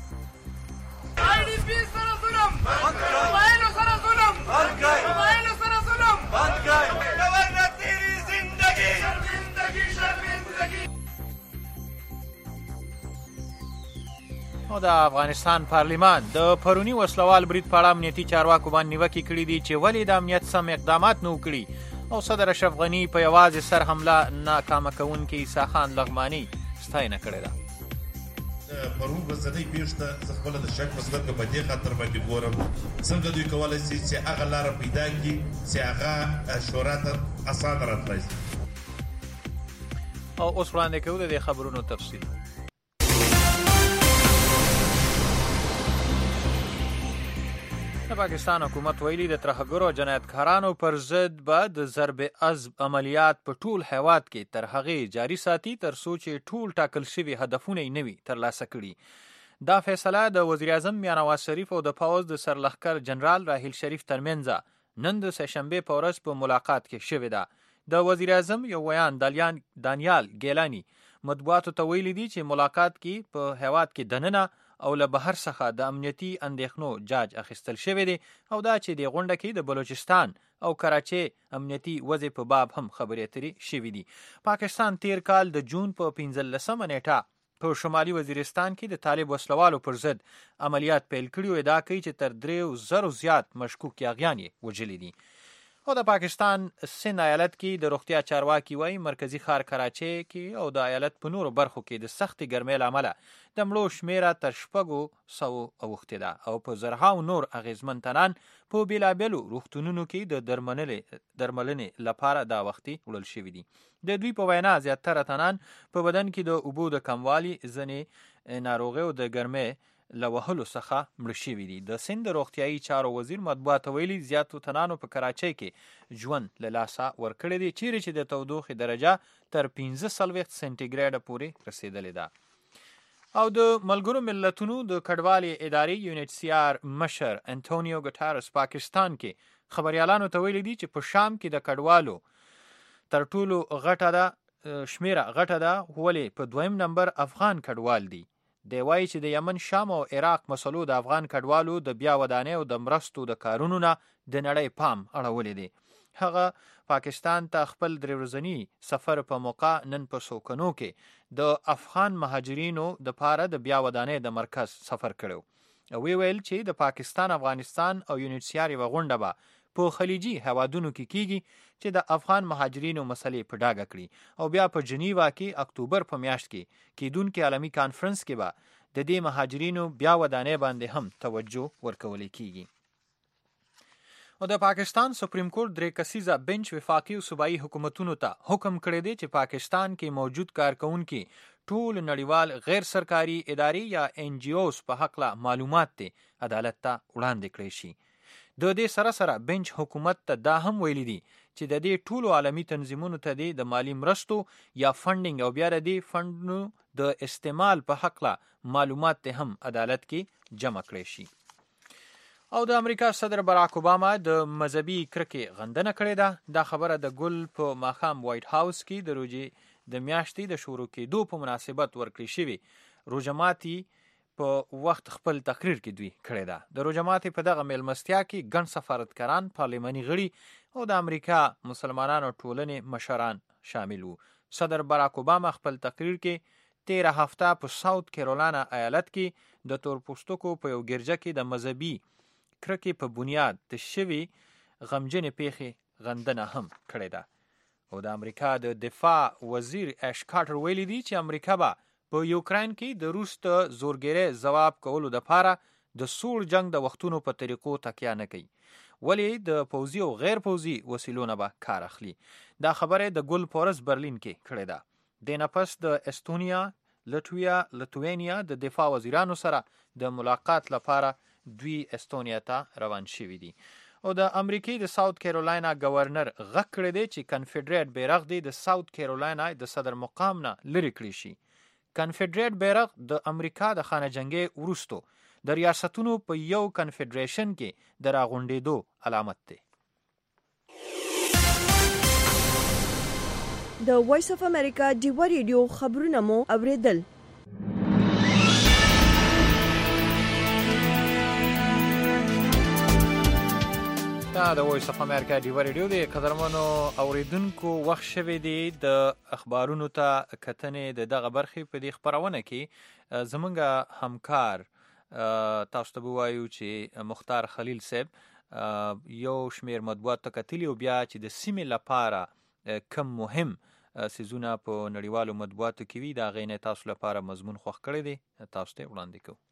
Speaker 4: او د افغانستان پارلیمان د پرونی وسلوال برید په اړه امنیتي چارواکو باندې نیوکې کړي دي چې ولې د امنیت سم اقدامات نه وکړي. او صدر اشرف غني په یوازې سر حمله ناکامه کوونکي عیسی خان لغماني ستاینه کړې ده.
Speaker 5: پرون ورځنۍ پیښه زه خپل د شک په سترګه په دې خاطر باندې ګورم څنګه دوی کولای شي چې هغه لاره پیدا کړي چې هغه شورا ته اسانه راتلای.
Speaker 4: او اوس وړاندې کوو د خبرونو تفصیل. د پاکستان حکومت ویلي د ترهګرو او جنایتکارانو پر ضد به د ضرب اسب عملیات په ټول هیواد کې تر هغې جاري ساتي تر څو چې ټول ټاکل شوي هدفونه یې نه وي ترلاسه کړي. دا فیصله د وزیر اعظم میا نواز شریف او د پوځ د سرلښکر جنرال راحیل شریف ترمنځ نن د سهشنبې په ورځ په ملاقات کې شوې ده. د وزیر اعظم یو ویان دانیال ګیلانی مطبوعاتو ته ویلي دي چې ملاقات کې په هیواد کې دننه او له بهر څخه د امنیتي اندېښنو جاج اخیستل شوی دی او دا چې د غونډه کې د بلوچستان او کراچۍ امنیتي وضع په باب هم خبرې اترې شوي دي. پاکستان تیر کال د جون په 15 نیټه په شمالي وزیرستان کې د طالب وسلوالو پر ضد عملیات پیل کړي او ادعا کوي چې تر 3000 زیات مشکوک یاغیان یې وژلي دي. او د پاکستان سند ایالت کې د روغتیا چارواکي وايي مرکزی ښار کراچۍ کې او د ایالت په نورو برخو کې د سختې ګرمۍ له امله د مړو شمیره تر 600 اوښتې ده او په زرهاو نور اغیزمن په بېلابېلو روغتونونو کې د درملنې لپاره دا وختي وړل شوي دي. د دوی په وینا زیاتره تنان په بدن کې د اوبو د کموالي ځینې ناروغۍ او د ګرمۍ له وهلو څخه مړه شوي دي. د سند روغتیایي چارو وزیر مطبوعاتو ویلي زیاتو تنانو په کراچۍ کې ژوند له لاسه ورکړی دی چیرې چې د تودوخې درجه تر 15 سنټیګریډه پورې رسیدلې ده. او د ملګرو ملتونو د کډوالۍ ادارې UNHCR مشر انټونیو ګټارس پاکستان کې خبريالانو ته ویلي دي چې په شام کې د کډوالو تر ټولو شمیره غټه ده ولې په دویم نمبر افغان کډوال دي. دی وایي چې د یمن، شام او عراق مسلو د افغان کډوالو د بیا ودانۍ او د مرستو د کارونو نه د نړۍ پام اړولی دی. هغه پاکستان ته خپل 3 ورځني سفر په موقع نن په سوکنو کې د افغان مهاجرینو د پاره د بیا ودانۍ د مرکز سفر کړو. وی ویل چې د پاکستان، افغانستان او UNHCR غونډه به په خلیجي هوادونو کې کیږي چې د افغان مهاجرینو مسلې په ډاګه کړي او بیا په جنیوا کې اکتوبر په میاشت کې کیدونکې عالمي کانفرنس کې به د دې مهاجرینو بیا ودانۍ باندې هم توجه ورکول کیږي. او د پاکستان سپریم کورټ 3 کسیزه بنچ وفاقي او صوبایي حکومتونو ته حکم کړی دی چې پاکستان کې موجود کارکونکي ټول نړیوال غیر سرکاري ادارې یا NGOs په حق له معلومات ته عدالت ته وړاندې کړی شي. د دې سره سره بنچ حکومت ته دا هم ویلي دي چې د دې ټولو عالمي تنظیمونو ته د مالی مرستو یا فنډینګ او بیا د دې فنډونو د استعمال په حق له معلومات ته هم عدالت کې جمع کړی شي. او د امریکا صدر باراک اوباما د مذهبي کرکې غندنه کړې ده. دا خبره د ګل په ماښام وایټ هاوس کې د روژې د میاشتې د شروع کېدو په مناسبت ورکړې شوي روژه ماتي په وخت خپل تقریر کې دوی کړی ده. د روژه ماتي په دغه میلمستیا کې ګڼ سفارتکاران، پارلماني غړي او د امریکا مسلمانانو ټولنې مشران شامل وو. صدر باراک اوباما خپل تقریر کې 13 هفته په ساوت کیرولانا ایالت کې د تورپوستکو په یو ګرجه کې د مذهبي کرکې په بنیاد د شوي غمجنې پیښې غندنه هم کړې ده. او د امریکا د دفاع وزیر اش کارټر ویلي دي چې امریکا به په یوکراین کې د روس ته زورګیرۍ ځواب کولو دپاره د سوړ جنگ د وختونو په طریقو تکیه نه کوي، ولې د پوځي او غیر پوځي وسیلو نه به کار اخلي. دا خبره د ګل پورس برلین کې کړې ده. د نفس د استونیا، لټوینیا د دفاع وزیرانو سره د ملاقات لپاره دوی استونیا ته روان شوي دي. او د امریکای د ساوث کیرولینا گورنر غږ کړی دی چې کنفدریت بیرغ دی د ساوث کیرولینا د صدر مقام نه لرې کړی شي. کنفدریت بیرغ د امریکا د خانه جنگي وروستو د ریاستونو په یو کنفدریشن کې د راغونډېدو علامت دی.
Speaker 1: د وایس اف امریکا ډیوا ریډیو خبرونه مو اوریدل.
Speaker 4: دا د وایس اف امریکا ډیوا ریډیو دی. قدرمنو اوریدونکو، وخت شوی دی د اخبارونو ته کتنې د دغه برخې په دې خبرونه کې زمونږ همکار تاسو ته وایو چې مختار خلیل صاحب یو شمیر مطبوعات ته کتلی او بیا چې د سیمې لپاره کم مهم سیزونه په نړیوالو مطبوعاتو کې وي، دا غینه تاسو لپاره مضمون خوښ کړی دی، تاسو ته وړاندې کوو.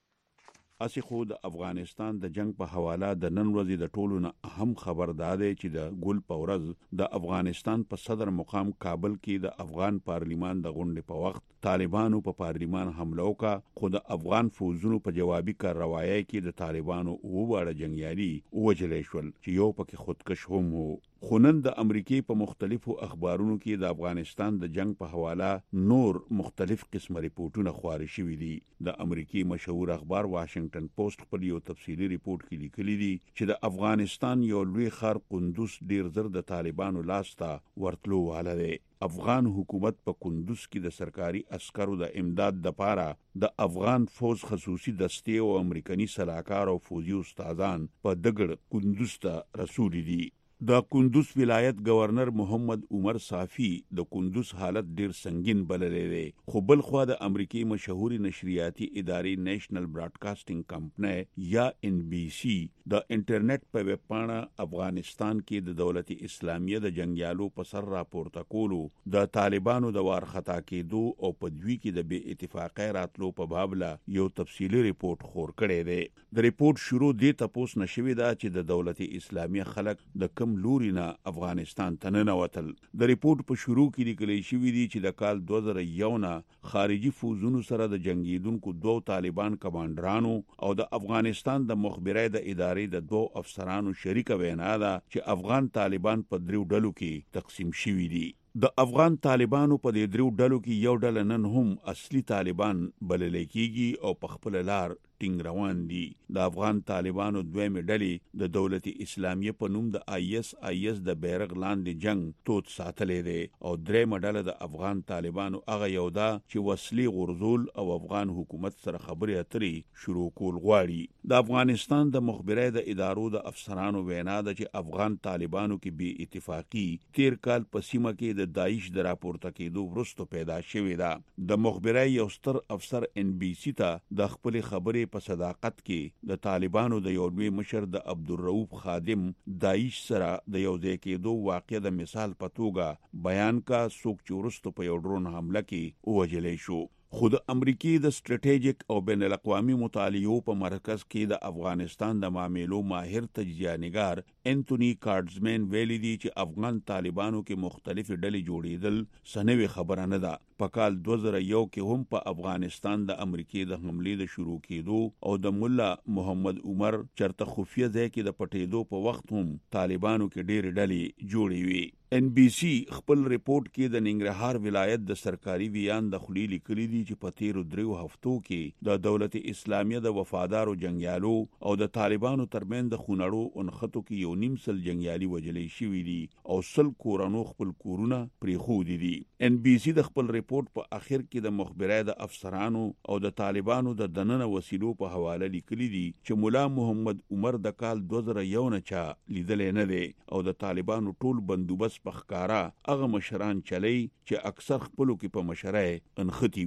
Speaker 20: اسی خو د افغانستان د جنگ په حواله د نن ورځې د ټولو نه اهم خبر دا دی چې د ګل په ورځ د افغانستان په صدر مقام کابل کې د افغان پارلیمان د غونډې په وخت طالبانو په پارلیمان حمله وکړه، خو د افغان فوجونو په جوابي کاروایی کې د طالبانو واړه جنگیالي ووژل شول چې یو پکې خودکش هم وو. خو نن د امریکای په مختلفو اخبارونو کې د افغانستان د جنگ په حواله نور مختلف قسمه ریپورتونه خپاره شوي دي. د امریکای مشهور اخبار واشنگټن پوسټ خپل یو تفصیلي ریپورت کې لیکلي دي چې د افغانستان یو لوی ښار قندوز ډیر زر د طالبانو لاسته ورتلو واله دی. افغان حکومت په قندوز کې د سرکاري عسکرو د امداد لپاره د افغان فوج خصوصي دستې او امریکایي سلاکار او فوجي استادان په دګړ قندوز ته رسولي دي. د قندوز ولایت گورنر محمد عمر صافی د قندوز حالت ډیر سنگین بللی دی، خو بل خوا د امریکای مشهوري نشریاتي ادارې نېشنل براډکاسټینګ کمپنی یا NBC د انټرنیټ په ویب پاڼه افغانستان کې د دولت اسلامیه د جنگیالو په سر راپورته کولو د طالبانو د وارخطا کېدو او په دوی کې د بې اتفاقۍ راتلو په بابله یو تفصیلي ریپورت خور کړی دی. د ریپورت شروع دې تپوس نشوي دا چې د دولت اسلامیه خلک د کم لوري نه افغانستان ته ننوتل. د ریپورت په شروع کې لیکل شوي دي چې د کال 2001 نه خارجي فوجونو سره د جنگیدونکو 2 طالبان کمانډرانو او د افغانستان د مخبرۍ د ادارې د 2 افسرانو شریکه وینا ده چې افغان طالبان په 3 ډلو کې تقسیم شوي دي. د افغان طالبانو په دې 3 ډلو کې یو ډله نن هم اصلي طالبان بلل کېږي او په خپل لار ټینګ روان دي. د افغان طالبانو دویمه ډلې د دولت اسلامیه په نوم د IS د بیرغ لاندې جنگ توت ساتلې دي او دریمه ډله د افغان طالبانو هغه یو ده چې وسلې غورځول او افغان حکومت سره خبرې اترې شروع کول غواړي. د افغانستان د مخبرۍ د ادارو د افسرانو وینا ده چې افغان طالبانو کې بې اتفاقی تیر کال په سیمه کې د داعش د راپورته کېدو وروسته پیدا شوې ده. د مخبرۍ یو ستر افسر NBC ته د خپل خبرې په صداقت کې د طالبانو د یو لوی مشر د عبدالرؤف خادم داعش سره د یو ځای کېدو واقع د مثال په توګه بیان کا، څوک چې وروسته په یو ډرون حمله کې ووژلی شو. خو د امریکای د سټریټیجیک او بین الاقوامي مطالعو په مرکز کې د افغانستان د معاملو ماهر تجزیه نگار انټونی کارډزمن ویلي دی چې افغان طالبانو کې مختلف ډلې جوړېدل سنوي خبره نه ده. په کال 2001 کې هم په افغانستان د امریکای د حملې د شروع کېدو او د مولا محمد عمر چرته خفیه ځای کې د پټېدو په وخت هم طالبانو کې ډېرې ډلې جوړې وي. NBC خپل ریپورت کې د ننګرهار ولایت د سرکاري ویان د خلی لیکلي دي چې په تیرو 3 هفتو کې د دولت اسلامیه د وفادارو جنگیالو او د طالبانو ترمن د خونړو انخطو کې یو نیم سل جنگیالي وجلې شوي دي او 100 کورانو خپل کورونه پریښودي دي. NBC د خپل ریپورت په اخر کې د مخبرۍ د افسرانو او د طالبانو د دننه وسیلو په حواله لیکلي دي چې مولا محمد عمر د کال 2001 نه چا لیدلې نه دی او د طالبانو ټول بندوبست په ښکارا هغه مشران چلی چې اکثر خپلو کې په مشرۍ انختی وي.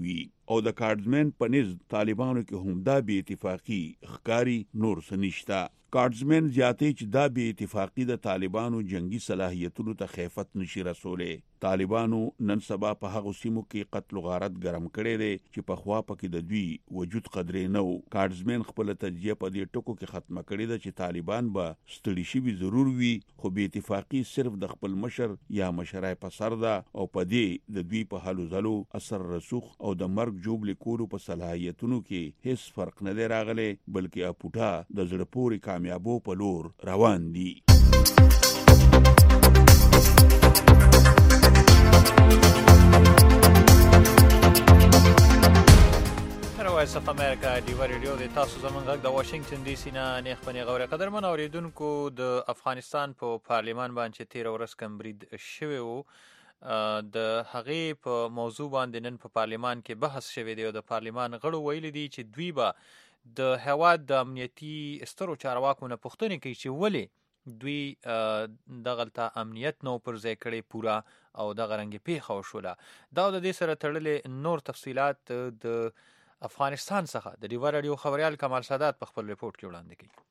Speaker 20: او د کارډزمن په نس طالبانو کې هم دا بې اتفاقی ښکاری نور څه نشته. کارډزمن زیاتې چې دا بې اتفاقی د طالبانو جنگي صلاحیتونو ته خیفت نشي رسولې. طالبانو نن سبا په هغو سیمو کې قتل و غارت ګرم کړی دی چې پخوا پکې د دوی وجود قدرې نه و. کارډزمن خپله تجزیه په دې ټکو کې ختمه کړې ده چې طالبان به ستړي شوي ضرور وي، خو بې اتفاقي صرف د خپل مشر یا مشرای په سر ده او په دې د دوی په هلو ځلو اثر رسوخ او د مرګ جوړ کولو په صلاحیتونو کې هیڅ فرق نه دی راغلی، بلکې اپوټا د زړه پورې کامیابو په لور روان دي.
Speaker 4: وایس اف امریکا ډیوا ریډیو د تاسو زمونږ غږ د واشنگټن ډي سي نه نیخ پنې غوړې قدرمن اوریدونکو د افغانستان په پارلیمان باندې 13 ورځ کم برید شوی وو د هغې په موضوع باندې نن په پارلیمان کې بحث شوی دی او د پارلیمان غړو ویلي دي چې دوی به د هیواد د امنیتي سترو چارواکو نه پوښتنې کوي چې ولې دوی دغلته امنیت نو پر ځای کړی پورا او دغه رنګې پیښه وشوله. دا د دې سره تړلې نور تفصیلات د افغانستان څخه د ډیوا راډیو خبريال کمال سادات په خپل ریپورت کې وړاندې کړي.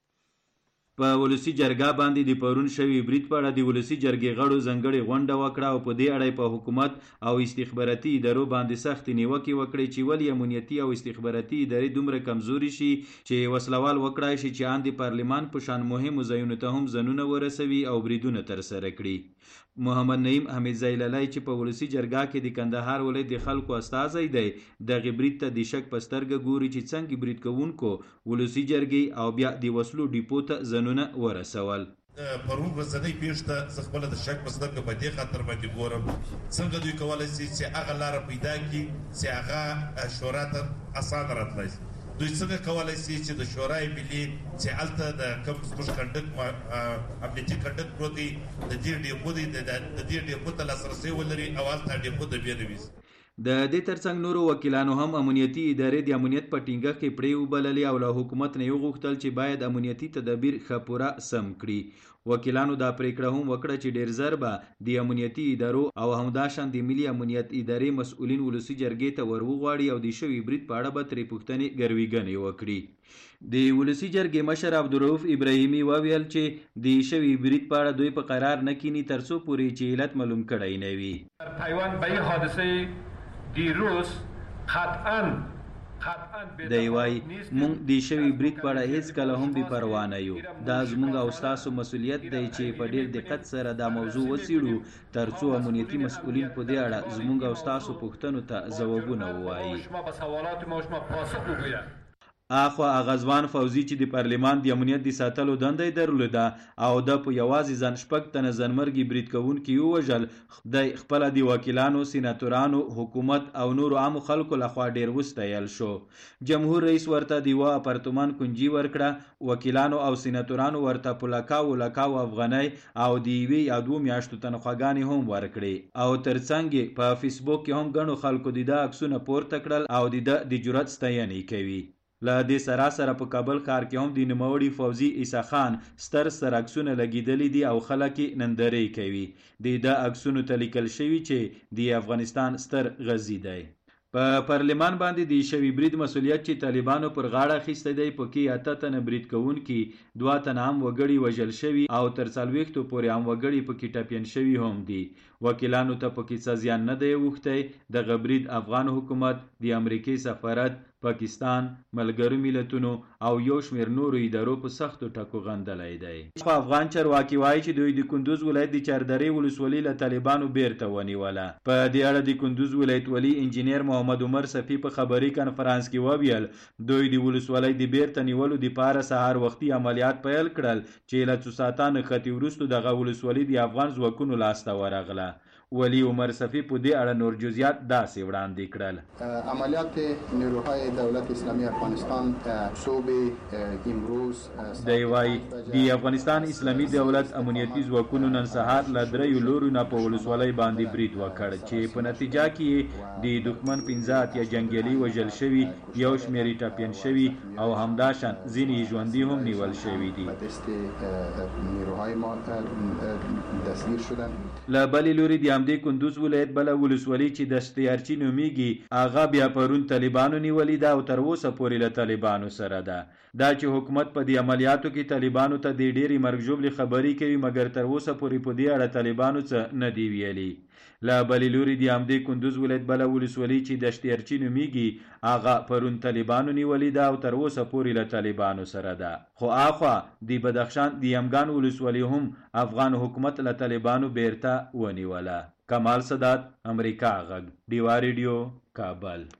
Speaker 21: په ولسی جرګه باندې د پرون شوی برید په اړه د ولسی جرګې غړو ځنګړې غونډه وکړه او په دې اړه په حکومت او استخباراتي ادارو باندې سخت نیوکې وکړې چې ولې امنیتي او استخباراتي ادارې دومره کمزوري شي چې وسلوال وکړای شي چې اند پارلیمان په شان مهمو ځایونو ته هم ځنونه ورسوي او بریدونه تر سره کړي. محمد نعیم حمیدزی لالی چې په ولسی جرګه کې د کندهار ولایت د خلکو استازی دی د غبرید ته د شک پسترګه ګوري چې څنګه برید کوونکو ولسی جرګې او بیا د وسلو ډیپو ته ځنونه ورسول.
Speaker 5: پرون ورځنی پیښه ز خپل د شک پسترګه په دې خاطر باندې ګورم څنګه دوی کولای شي چې هغه لار پیدا کړي چې هغه شورا ته اسان راتلای. دوی څنګه کولای شي چې د شورای ملي چې الته د کوم زموږ کنډک امنیتي کنډک پروتي د دې ډیپو د دې ډیپو ته لاسرسي ولري او الته ډیپو د بیرویز.
Speaker 21: د دې ترڅنګ نورو وکیلانو هم امنیتي ادارې د امنیت په ټینګه کې پرې وبللې او له حکومت نه یو غوښتل چې باید امنیتي تدابیر خپوره سم کړي. وکیلانو دا پریکړه هم وکړه چې ډیر زر به د امنیتي ادارو او همداشان د ملي امنیت ادارې مسؤلین ولسی جرګې ته ورغواړي او د شوی برید په اړه به ترې پوښتنې ګرویګنې وکړي. د ولسی جرګې مشر عبدالرؤف ابراهیمي وویل چې د شوی برید په اړه دوی په قرار نه کینی ترڅو پورې چې علت معلوم کړی نه وي.
Speaker 22: تایوان به حادثه دیروز قطعا
Speaker 21: دی وای مونږ د شوی برید په اړه هیڅ کله هم بې پروا نه یو. دا زموږ او ستاسو مسؤلیت دی چې په ډیر دقت سره دا موضوع وڅېړو ترڅو امنیتي مسؤلین په دې اړه زموږ او ستاسو پوښتنو ته ځوابونه ووایي. اخوا اغزوان فوزي چې د پارلیمان د امنیت د ساتلو دنده درلوده او د په یوازې ځان شپږ تنه ځانمرګي برید کوونکي ووژل، د خپل د وکیلانو، سیناتورانو، حکومت او نورو عامو خلکو لخوا ډیر وستایل شو. جمهور رئیس ورته د یوه اپارتمان کنجي ورکړه، وکیلانو او سیناتورانو ورته په لکاو افغانۍ او د یوې یا دوو میاشتو تنخواګانې هم ورکړې او ترڅنګ په فیسبوک کې هم ګڼو خلکو د ده عکسونه پورته کړل او د جرأت ستاینې کوي. له دې سره په کابل ښار کې هم د نوموړي فوزي عیسی خان ستر عکسونه لګیدلي دي او خلک نندرې کوي. د ده عکسونو ته لیکل شوي چې د افغانستان ستر غازی دی. په پارلمان باندې د شوی برید مسؤلیت چې طالبانو پر غاړه اخیستی دی، پکې 8 تنه برید کوونکي، 2 تنه عام وګړي وژل شوي او تر 40 پورې عام وګړي پکې ټپیان شوي هم دي. وکیلانو ته پکې څه زیان نه دی اوښتی. دغه برید افغان حکومت، د امریکې سفارت، پاکستان، ملګرو ملتونو او یو شمېر نورو ادارو په سختو ټکو غندلی دی. په افغان چارواکي وایي چې دوی د کندوز ولایت د چاردرې ولسوالي له طالبانو بیرته ونیوله. په دې اړه د کندوز ولایت والي انجینیر محمد عمر صفي په خبري کنفرانس کې وویل دوی د ولسوالۍ د بیرته نیولو دپاره سهار وختي عملیات پیل کړل چې له څو ساعتانو ختي وروسته دغه ولسوالي د افغان ځواکونو لاسته ورغله. ولی عمر صفی په دې اړه نور جزئیات داسې وړاندې کړل.
Speaker 23: عملیات نیروهای دولت اسلامی افغانستان صبح امروز
Speaker 21: دی وایي د افغانستان اسلامي دولت امنیتي ځواکونو نن سهار له 3 لورو نه په ولسوالۍ باندې برید وکړ چې په نتیجه کې د دښمن 15 یا جنګیالي وژل شوي، یو شمېر یې ټپیان شوي او همداشان ځینې ژوندي هم نیول شوي دي.
Speaker 23: نیروهای ما دستگیر شدن.
Speaker 21: له بلې لوري د همدې کندوز ولایت بله ولسوالي چې د شتیارچي نومیږي هغه بیا پرون طالبانو نیولې ده او تر اوسه پورې له طالبانو سره ده. دا چې حکومت په دې عملیاتو کې طالبانو ته د ډېرې مرګ ژوبلې خبرې کوي مګر تر اوسه پورې په دې اړه طالبانو څه نه دی ویلي. له بلې لوري د همدې کندوز ولایت بله ولسوالي چې د شتیارچي نومیږي هغه پرون طالبانو نیولې ده او تر اوسه پورې له طالبانو سره ده. خو اخوا د بدخشان د یمګان ولسوالي هم افغان حکومت له طالبانو بیرته ونیوله. کمال سادات، امریکا غږ، ډیوا ریډیو، کابل.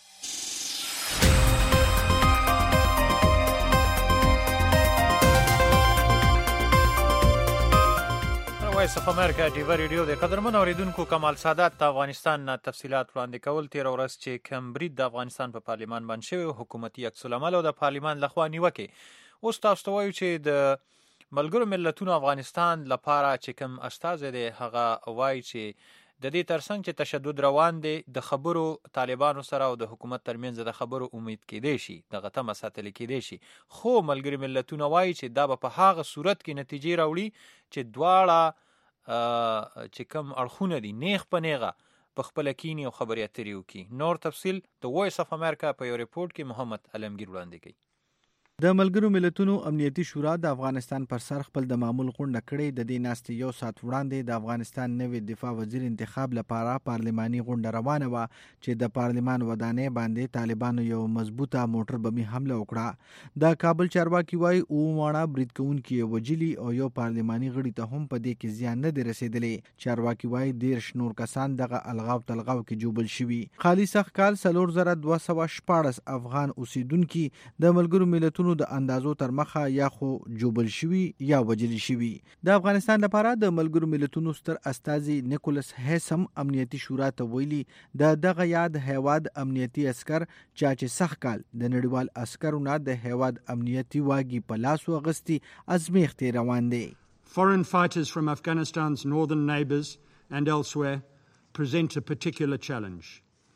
Speaker 4: وایس اف امریکا ډیوا ریډیو د قدرمن اوریدونکو کمال سادات د افغانستان نه تفصيلات وړاندې کول. تیر ورځ چې کوم برید د افغانستان په پارلیمان باندې شوی حکومتي عکس العمل او د پارلیمان لخوا نیوکه اوس تاسو ته وایو چې د ملګرو ملتونو افغانستان لپاره چې کوم استازی دی هغه وایي چې د دې ترڅنګ چې تشدد روان دی د خبرو طالبانو سره او د حکومت ترمنځ د خبرو امید کېدی شي دغه تمه ساتل کېدی شي خو ملګري ملتونه وایي چې دا به په هغه صورت کې نتیجې راوړي چې دواړه چې کوم اړخونه دي نیغ په نیغه په خپله کینی او خبرې اترې وکړي. نور تفصیل د وایس اف امریکا په یو ریپورټ کې محمد علمگیر وړاندې کوي.
Speaker 6: د ملګرو ملتونو امنیتي شورا د افغانستان پر سر خپل د معمول غونډه کړې. د دې ناستې یو ساعت وړاندې د افغانستان نوي دفاع وزیر انتخاب لپاره پارلماني غونډه روانه وه چې د پارلمان ودانۍ باندې طالبانو یو مضبوطه موټر بمي حمله وکړه. د کابل چارواکي وایي اوماړه برید کوونکي وژلي او یو پارلماني غړي ته هم په دې کې زیان نه دی رسېدلی. چارواکي وایي 13 نور کسان دغه الغاو تلغاو کې جوبل شوي. خالي سخکال 4214 افغان اوسیدونکي د ملګرو ملتونو د اندازو تر مخه یا خو جوبل شوي یا وجلی شوي. د افغانستان لپاره د ملګرو ملتونو ستر استازي نیکولس هیسم امنیتي شورا ته ویلي د دغه یاد هیواد امنیتي عسكر چې سخت کال د نړیوال عسکرونو د هیواد امنیتي واګي په لاس واغستي ازمیختې روان دي.
Speaker 7: Foreign fighters from Afghanistan's northern neighbours and elsewhere present a particular challenge.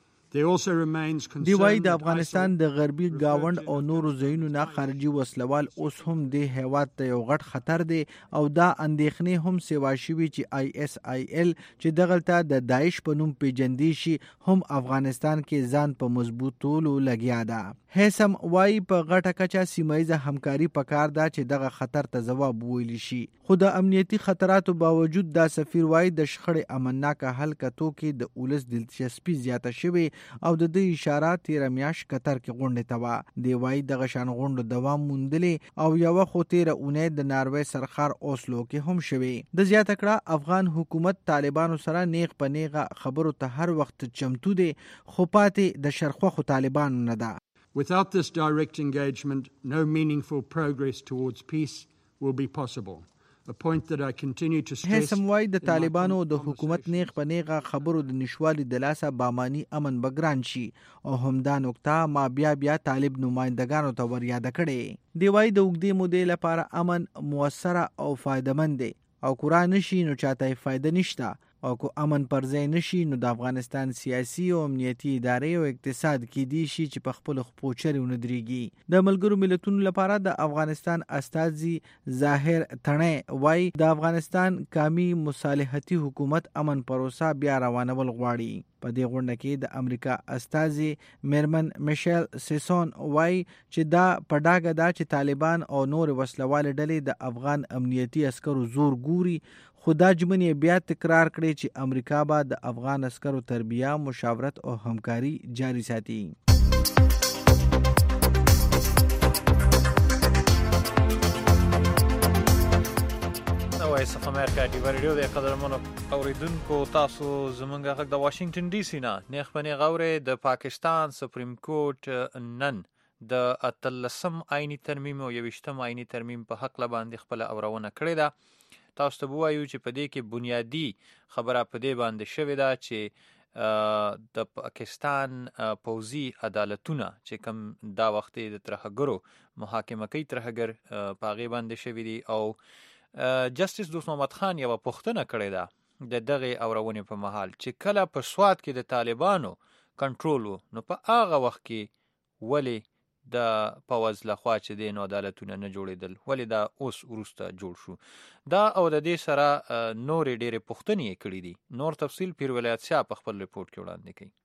Speaker 6: دی وایي د افغانستان د غربي گاوند او نورو ځایونو نه خارجي وسلوال اوس هم د هیواد ته یو غټ خطر دی او دا اندېښنې هم سیوا شوي چې ISIL چې دغلته د داعش په نوم پیژندي شي هم افغانستان کې ځان په مضبوطولو لګیا ده. هیسم وایي په غټه کچه سیمایزه همکاري پکار ده چې دغه خطر ته ځواب وویل شي. خو د امنیتي خطراتو باوجود دا سفیر وایي د شخړې امنناکه حل کتو کې د اولس دلچسپي زیاته شوې او د دې اشاره تیر میاشت قطر کې غونډه تا و. دی وایي دغه شان غونډه دوام موندلې او یو خو تیر اونۍ د ناروې سرخار اوسلو کې هم شوي. د زیاته کړه افغان حکومت طالبانو سره نیغ په نیغه خبرو ته هر وخت چمتو دی خو پاتې د شرخوخو طالبانو نه ده.
Speaker 7: Without this direct engagement, no meaningful progress towards peace will be possible.
Speaker 6: هیسم وایي د طالبانو د حکومت نیغ په نیغه خبرو د نشوالي د لاسه بامانی امن بګران شي او همدا نقطه ما بیا طالب نمائندگانو ته ور یاد کړي. دی وایي د اوږدې مودې لپاره امن موثره او فایدمند دی او قرآن نشي نو چاته فایده نشته او کو امن پر ځای نشي نو د افغانستان سیاسي او امنیتي ادارې او اقتصاد کې دي شي چې په خپل خپوچري ونډريږي. د ملګرو ملتونو لپاره د افغانستان استازي ظاهر تڼۍ وایي د افغانستان قومي مصالحتي حکومت امن پروسه بیا روانول غواړي. په دې غونډه کې د امریکا استازي میرمن میشل سیسون وایي چې دا پډاګه دا چې طالبان او نور وسلوال ډلې د افغان امنیتي عسکرو زور ګوري خو دا ژمنې بیا تکرار کړي چې امریکا به د افغان عسکرو تربیه، مشاورت او همکاري جاري ساتي.
Speaker 4: وایس اف امریکا ډیوا ریډیو د قدرمنو اوریدونکو تاسو زمونږ غږ د واشنگټن ډي سي نه نیغ په نیغه اورئ. د پاکستان سپریم کورټ نن د 18 آئینی ترمیم او 21 آئینی ترمیم په حق باندې خپل اورونه کړې ده. تاسو ته وایو چې په دې کې بنیادی خبره په دې باندې شوې ده چې د پاکستان پوځي عدالتونه چې کوم دا وخت د ترهګرو محاکمه کوي ترهګر په هغې باندې شوي دي او جسټس دوست محمد خان یوه پوښتنه کړې ده د دغې اورونې په مهال چې کله په سوات کې د طالبانو کنټرول و نو په هغه وخت کې ولې د پوځ لخوا چې دی نو عدالتونه نه جوړېدل، ولې دا اوس وروسته جوړ شو؟ دا او د دې سره نورې ډېرې پوښتنې یې کړي دي. نور تفصیل پیر ولایت شاه په خپل ریپورټ کې وړاندې کوي.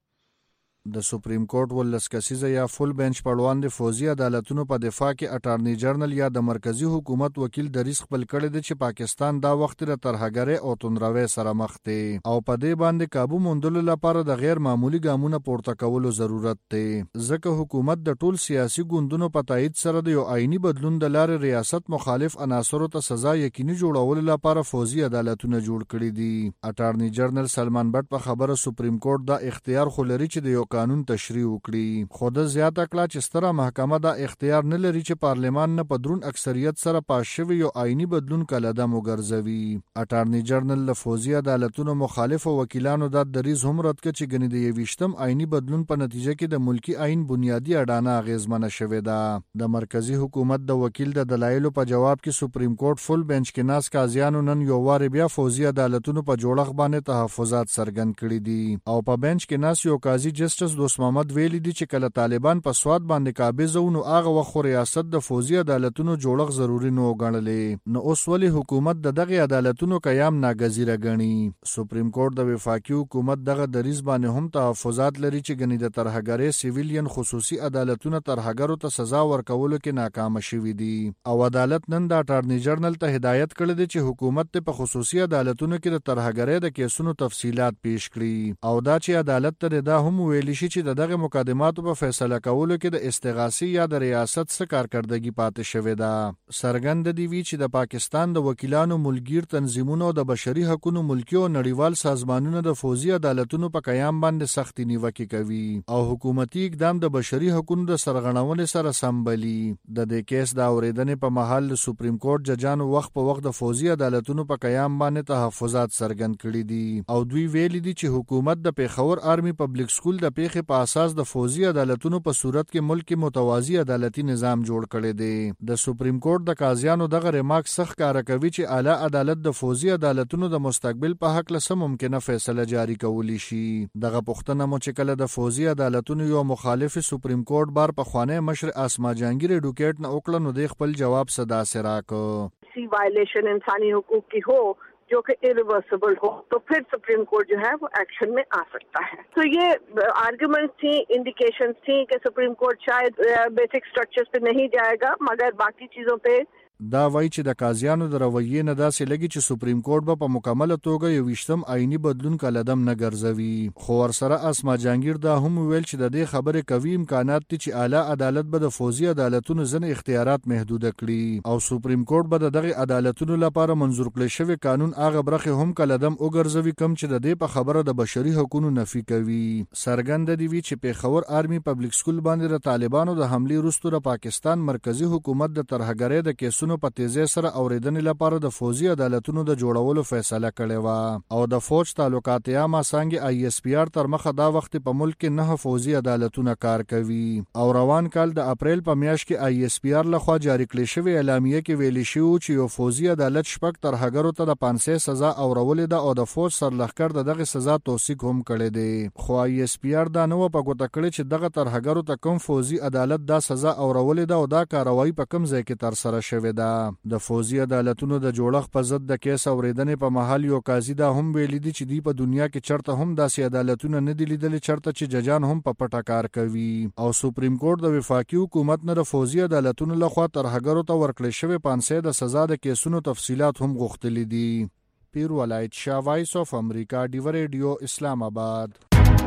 Speaker 2: د سپریم کورټ 18 کسیزه یا فول بینچ په وړاندې فوزي عدالتونو په دفاع کې اټارنی جنرال یا د مرکزی حکومت وکیل دریځ خپل کړی دی چې پاکستان دا وخت د ترهګرۍ او توندروي سره مخ دی او په دې باندې قابو موندلو لپاره د غیر معمولی ګامونه پورته کولو ضرورت دی، ځکه حکومت د ټول سیاسي ګوندونو په تایید سره د یو آئینی بدلون د لارې ریاست مخالف عناصرو ته سزا یقیني جوړولو لپاره فوزي عدالتونه جوړ کړي دي. اټارنی جنرال سلمان بټ په خبره سپریم کورټ دا اختیار خو لري چې د یو قانون تشریح وکړي، خو د زیاته کړه چې ستره محکمه دا اختیار نه لري چې پارلمان نه په درون اکثریت سره پاس شوی یو آئینی بدلون کلدم وګرځوي. اټارنی جنرال له فوزي عدالتونو مخالف وکیلانو دا دریځ هم رد کړ چې ګنې د 21م آئینی بدلون په نتیجه کې د ملکی آئین بنیادی اډانه اغیزمنه شوې ده. د مرکزی حکومت د وکیل د دلایلو په جواب کې سپریم کورټ فول بینچ کې ناس قاضیانو نن یو وار بیا فوزي عدالتونو په جوړښت باندې تحفظات څرګند کړي دي او په بینچ کې ناس یو قاضي جسټس دوست محمد ویلي دي چې کله طالبان په سواد باندې قابض و نو هغه وخت ریاست د فوزي عدالتونو جوړښت ضروری نه وګڼلې، نو اوس ولې حکومت د دغه عدالتونو قیام ناګزیره ګڼي؟ سپریم کورټ د وفاقي حکومت دغه دریځ باندې هم تحفظات لري چې ګنې د ترهګرۍ سیویلین خصوصي عدالتونه ترهګرو ته سزا ورکولو کې ناکام شوي دي او عدالت نن د اټارنی جنرال ته هدایت کړی دی چې حکومت په خصوصي عدالتونو کې د ترهګرۍ د کیسونو تفصيلات پیش کړي او دا چې عدالت ته دا هم ویل شي چې دغه مقدماتو په فیصله کولو کې د استغاثي یا د ریاست څخه کارکردګي پاتې شوې ده. څرګند دی وی چې د پاکستان د وکیلانو ملګر تنظیمونو د بشري حقوقو ملکی او نړیوال سازمانونو د فوزي عدالتونو په قیام باندې سخت نیوکه کوي او حکومتي اقدام د بشري حقوقو د سرغړونې سره سمبلي. د دې کیس د اوریدنې په محل سپریم کورټ ججانو وخت په وخت د فوزي عدالتونو په قیام باندې تحفظات څرګند کړي دي او دوی ویلي دي چې حکومت د پیښور آرمي پبلک سکول د پیښې په اساس د فوزي عدالتونو په صورت کې ملک کې متوازی عدالتي نظام جوړ کړی دی. د سپریم کورټ د قاضیانو دغه ریمارک سخت کار کوي چې اعلی عدالت د فوزي عدالتونو د مستقبل په حق له سم ممکنه فیصله جاری کولی شي. دغه پښتنه مو چې کله د فوزي عدالتونو یو مخالف سپریم کورټ بار په خوانه مشر اسما جهانگیر ایډوکیټ نه وکړه نو د خپل جواب صدا سراک
Speaker 8: سی وایلیشن انسانی حقوق کی ہو جو کہ irreversible हो तो फिर supreme court जो है वो एक्शन में आ सकता है. तो ये आर्गुमेंट्स थी, इंडिकेशंस थी कि सुप्रीम कोर्ट शायद बेसिक स्ट्रक्चर्स पे नहीं जाएगा मगर बाकी चीजों पे
Speaker 2: دا وایي چې د قاضیانو د رویې نه داسې لګي چې سپریم کورټ به په مکمله توګه یو 20م آئینی بدلون کلدم نه ګرځوي. خو ورسره اسما جهانگیر دا هم ویل چې د دې خبرې قوي امکانات دي چې اعلی عدالت به د فوزي عدالتونو ځنې اختیارات محدود کړي او سپریم کورټ به دغه عدالتونو لپاره منظور کړی شوی قانون هغه برخه هم کلدم وګرځوي کم چې د دې په خبره د بشري حقوقو نفي کوي. څرګند دی وی چې پیښور آرمي پبلک سکول باندې د طالبانو د حمله وروسته د پاکستان مرکزی حکومت د ترهګرۍ د کیسونو په تیزی سره اوریدنې لپاره د فوزي عدالتونو د جوړولو فیصله کړې و او د فوج تعلقات عامه څنګه آی اس پی آر تر مخه دا وخت په ملک کې 9 فوزي عدالتونه کار کوي او روان کال د اپریل په میاشت کې آی اس پی آر لخوا جاری کړل شوی اعلامیه کې ویل شو چې یو فوزي عدالت شپږ ترهګرو ته د 500 سزا اورولې ده او د فوج سرلښکر دغه سزا توثیق هم کړی دی. خو آی اس پی آر دا نو په ګوته کړی چې دغه ترهګرو ته کوم فوزي عدالت دا سزا اورولې ده او دا کاروایی په کوم ځای کې تر سره شوې ده. د فوزي عدالتونو د جوړښت په ضد د کیس اوریدنې په محل یو قاضي دا هم ویلي دي چې دی په دنیا کې چرته هم داسې عدالتونه نه دي لیدلې چرته چې ججان هم په پټه کار کوي او سپریم کورټ د وفاقي حکومت نه د فوزي عدالتونو لخوا ترهګرو ته ورکړل شوی 500 د سزا د کیسونو تفصيلات هم غوښتلې دي. پیر ولایت شاه وایس اف امریکا ډیو ریډیو اسلام آباد.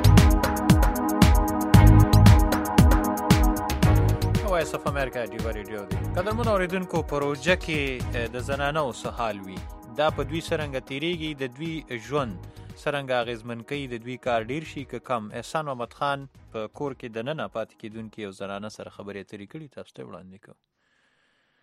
Speaker 4: وایس اف امریکا ډیو ریډیو دی. قدرمن اوریدونکو پروژه کې د زنانو سهال وی دا په دوی سرنګ تیریږي د دوی ژوند سرنګ اغیزمن کوي د دوی کار ډیر شي که کم. احسان محمد خان په کور کې د نن پاتې کیدونکو یو زنانه سره خبرې اترې کړې تاسو ته وړاندې کوم.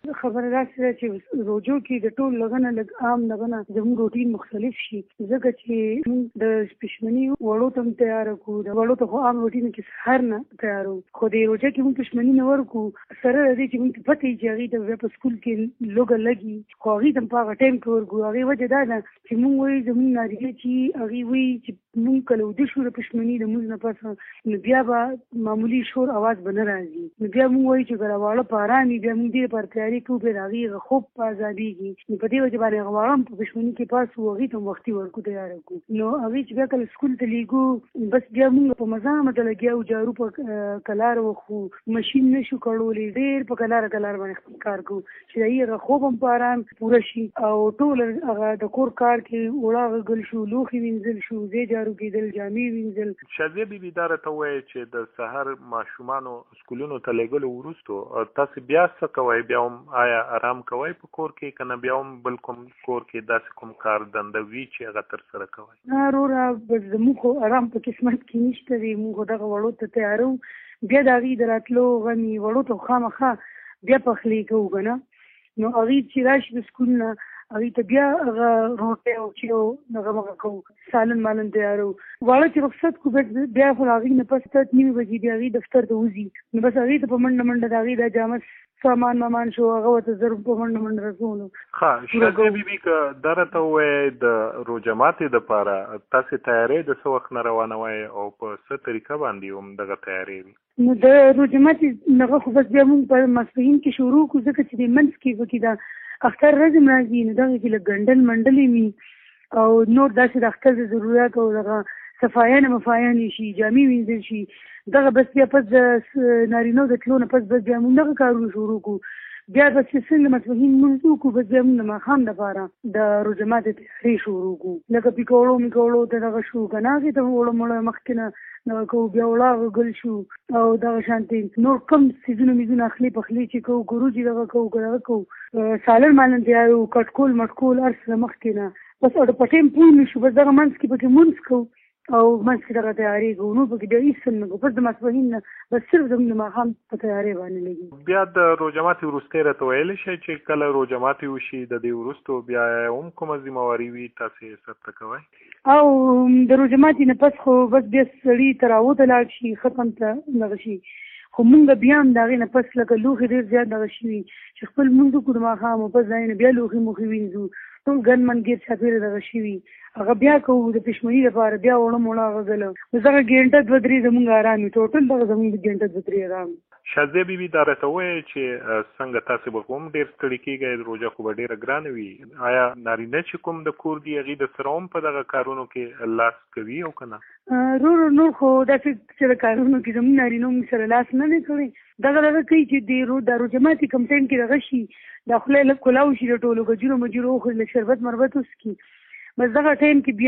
Speaker 9: خبره راځي چې روزو کې د ټول لغنه لګ عام لغنه زموږ روټین مختلف شي ځکه چې موږ د پښمني وړو تم تیار کو د وړو ته عام روټین کې سحر نه تیارو خو د روزه کې موږ پښمني نه ورکو سره دې چې موږ پته یې چې هغه په سکول کې لوګه لګي خو هغه تم په ټایم کې ورکو هغه وجه دا ده چې موږ وایي زموږ نارینه چې هغه وایي چې موږ کله د شور پښمني د موږ نه پس نو بیا به معمولی شور आवाज بنه راځي نو بیا موږ وایي چې ګراواله پاراني بیا موږ دې پر تیاری کوو به هغه خوب په ازاديږي نو په دې وجه باندې غواړم په پښمني کې پاس وږي ته وختي ورکو تیار کو نو هغه چې بیا کله سکول ته لیګو بس بیا موږ په مزامه ته لګیاو جارو په کلار وخو ماشين نشو کړولې ډېر په کلار باندې کار کو چې یې خوبم پاران پوره شي او ټول هغه د کور کار کې وړاغ غل شو لوخي وینځل شو زی جارو کېدل جامې وینځل
Speaker 10: شاذې بیبي دا راته وایي چې د سحر ماشومانو سکولونو ته لېږلو وروسته تاسو بیا څه کوئ بیا هم آیا آرام کوئ په کور کې که نه بیا هم بل کوم کور کې داسې کوم کار دنده وي چې هغه ترسره کوئ
Speaker 9: نه وروره بس زموږ خو آرام په قسمت کې نشته دی موږ دغه وړو ته تیارو بیا د هغې د راتلو غمي وړو ته خامخا بیا پخلی کوو که نه نو هغې چې راشي د سکول نه هغې ته بیا هغه روټۍ او چیو دغه مغه کوو سالن مالن تیارو واړه چې رخصت کړو بیا خو هغې نه پس 9 بجې بیا هغې دفتر ته وځي نو بس هغې ته په منډه د هغې دا جامه سامان شو هغه ورته ضرب په منډه رسولو
Speaker 10: ښه شاذې بیبي که دا راته ووایې د روژه ماتې دپاره تاسې تیاری د څه وخت نه روانوئ او په څه طریقه باندې هم دغه تیاری وي
Speaker 9: نو د روژه ماتې هغه خو بس بیا موږ په ماسپښین کې شروع کړو ځکه چې د منځ کې پکې دا اختر ورځ هم راځي نو دغه کې لږ ګنډل منډلې وي او نور داسې د اختر د ضرورت او دغه صفایانه مفایانې شي جامې وینځل شي دغه بس بیا پس د نارینو د تلو نه پس بس بیا موږ دغه کارونه شروع کړو بیا بس چې څنګه ماسپښین لمونځ وکړو بس بیا موږ د ماښام دپاره د روژه ماتې تیاري شروع کړو لکه پیکوړو ته دغه شو که نه هغې ته وړه مړه مخکې نه دغه کوو بیا وړاغه ګل شو او دغه شانتې نور کم څیزونه میزونه اخلي پخلي چې کوو ګروجي دغه کوو که دغه کوو سالن مالن تیارو کټکول مټکول هر څه مخکې نه بس او په ټایم پوه نه شو بس دغه منځ کې پکې مونځ کوو او منځ کې دغه تیاری کوو نور پکې بیا هېڅ نه کوو بس د ماسپښین نه بس صرف زموږ د ماښام په تیاری باندې لګي
Speaker 10: بیا د روژه ماتې وروستی راته ویلی شئ چې کله روژه ماتې وشي د دې وروستو بیا هم کومه ذمهواري وي تاسې سرته کوئ
Speaker 9: او د روژه ماتې نه پس خو بس بیا سړي تراوو ته لاړ شي ختم ته دغه شي خو مونږ بیا هم د هغې نه پس لکه لوښي ډېر زیات دغه شوي چې خپل لمونځ وکړو د ماښام او پس د هغې نه بیا لوښي موښي وینځو ټول ګن من ګیر چاپېره دغه شوي هغه بیا کوو د پښمني لپاره بیا وړه موړه هغه ګله اوس هغه ګینټه 2-3 زموږ آرام وي ټوټل دغه زموږ د ګینټه 2-3 آرام
Speaker 10: شاذې بیبي دا راته ووایئ چې څنګه تاسې به هم ډېر ستړي کېږئ روژه خو به ډېره ګرانه وي آیا نارینه چې کوم د کور دي هغې د سره هم په دغه کارونو کې لاس کوي او که نه
Speaker 9: نور خو داسې چې د کارونو کې زموږ نارینه هم سره لاس نه دی کړی دغه کوي چې د روژه ماتې کوم ټایم کې دغه شي دا خوله یې لږ کولاو شي د ټولو ګجرو مجرو وخوري لږ شربت مربت وڅکي بس دغه ټایم کې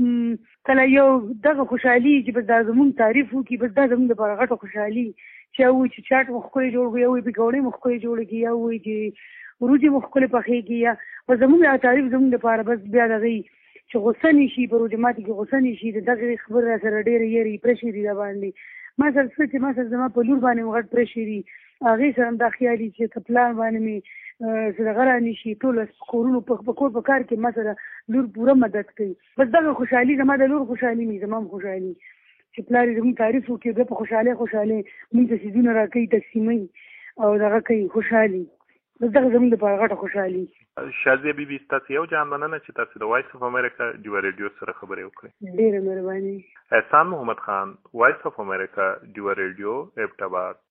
Speaker 9: بیا کله یو دغه خوشحالي چې بس دا زموږ تعریف وکړي بس دا زموږ دپاره غټه خوشحالي چې یو وایي چې چاټ مو ښکلې جوړ کړو یو وایي پکوړې مو ښکلې جوړې کړي یو وایي چې وروجې مو ښکلې پخېږي یا بس زموږ هغه تعریف زموږ دپاره بس بیا د هغې چې غصه نه شي په روژه ماتې کې غصه نه شي د دغې خبرې را سره ډېرې یېرې پرېشر دي را باندې ما سره څه چې ما سره زما په لور باندې غټ پرېشر دي هغې سره هم دا خیال دي چې که پلان باندې مې دغه رانه شي ټول کورونو په کور په کار کې ما سره لور پوره مدد کوي بس دغه خوشحالي زما د لور خوشحالي مې زما هم خوشحالي چې پلار یې زموږ تعریف وکړي بیا په خوشحالۍ موږ ته څیزونه راکوي تقسیموي او دغه کوي خوشحالي بس دغه زموږ دپاره غټه خوشحالي
Speaker 10: شاذې بیبي ستاسې یو جان مننه چې تاسې د وایس اف امریکا ډیوه ریډیو سره خبرې وکړئ
Speaker 9: ډېره مهرباني
Speaker 10: احسان محمد خان وایس اف امریکا ډیوه ریډیو ابټاباد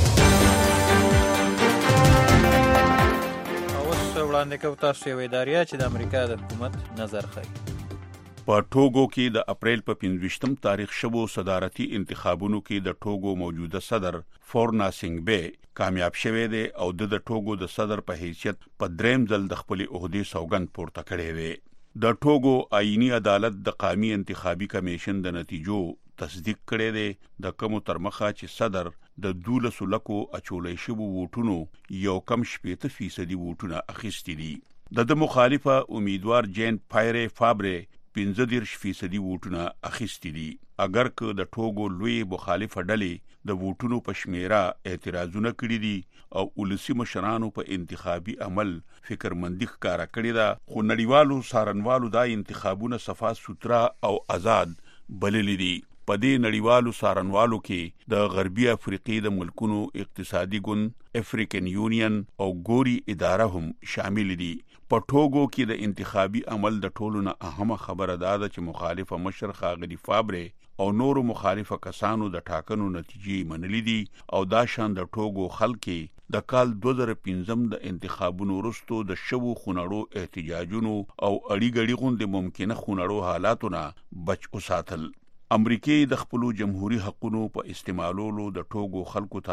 Speaker 4: وړاندې کوو تاسو یو اداریه چې د امریکا د حکومت نظر ښیي
Speaker 20: په ټوګو کې د اپریل په 15 تاریخ شوو صدارتي انتخابونو کې د ټوګو موجوده صدر فورنا سینګبے کامیاب شوی دی او د ټوګو د صدر په حیثیت په دریم ځل د خپل عہدې سوګند پورته کړی دی د ټوګو آئینی عدالت د قومي انتخابي کمیشن د نتیجو تصدیق کړی دی د کوم ترمخه چې صدر د 12 لکو اچولې شوو ووټونو یو کم 80% ووټونه اخیستي دي د مخالفه امیدوار جین پایره فابره 15% ووټونه اخیستي دي. اگر که د ټوګو لوی مخالفه ډلې د ووټونو په شمیره اعتراضونه کړي دي او ولسی مشرانو په انتخابي عمل فکرمندي ښکارا کړې ده، خو نړیوالو څارنوالو دا انتخابونه صفا سوترا او آزاد بللي دي. په دې نړیوالو څارنوالو کې د غربي افریقې د ملکونو اقتصادي ګوند افریقن یونین او ګوري اداره هم شامل دي. په ټوګو کې د انتخابي عمل د ټولو نه اهمه خبره ده چې مخالفه مشر ښاغلي فابره او نورو مخالفه کسانو د ټاکنو نتیجې منلي دي او دا شان د ټوګو خلک د کال 2015 د انتخابونو وروسته د شوو خونړو احتجاجونو او اړیګړي غوندې ممکنه خونړو حالاتونه بچ وساتل. امریکای د خپل جمهوریت حقوقو په استعمالولو د ټوګو خلکو ته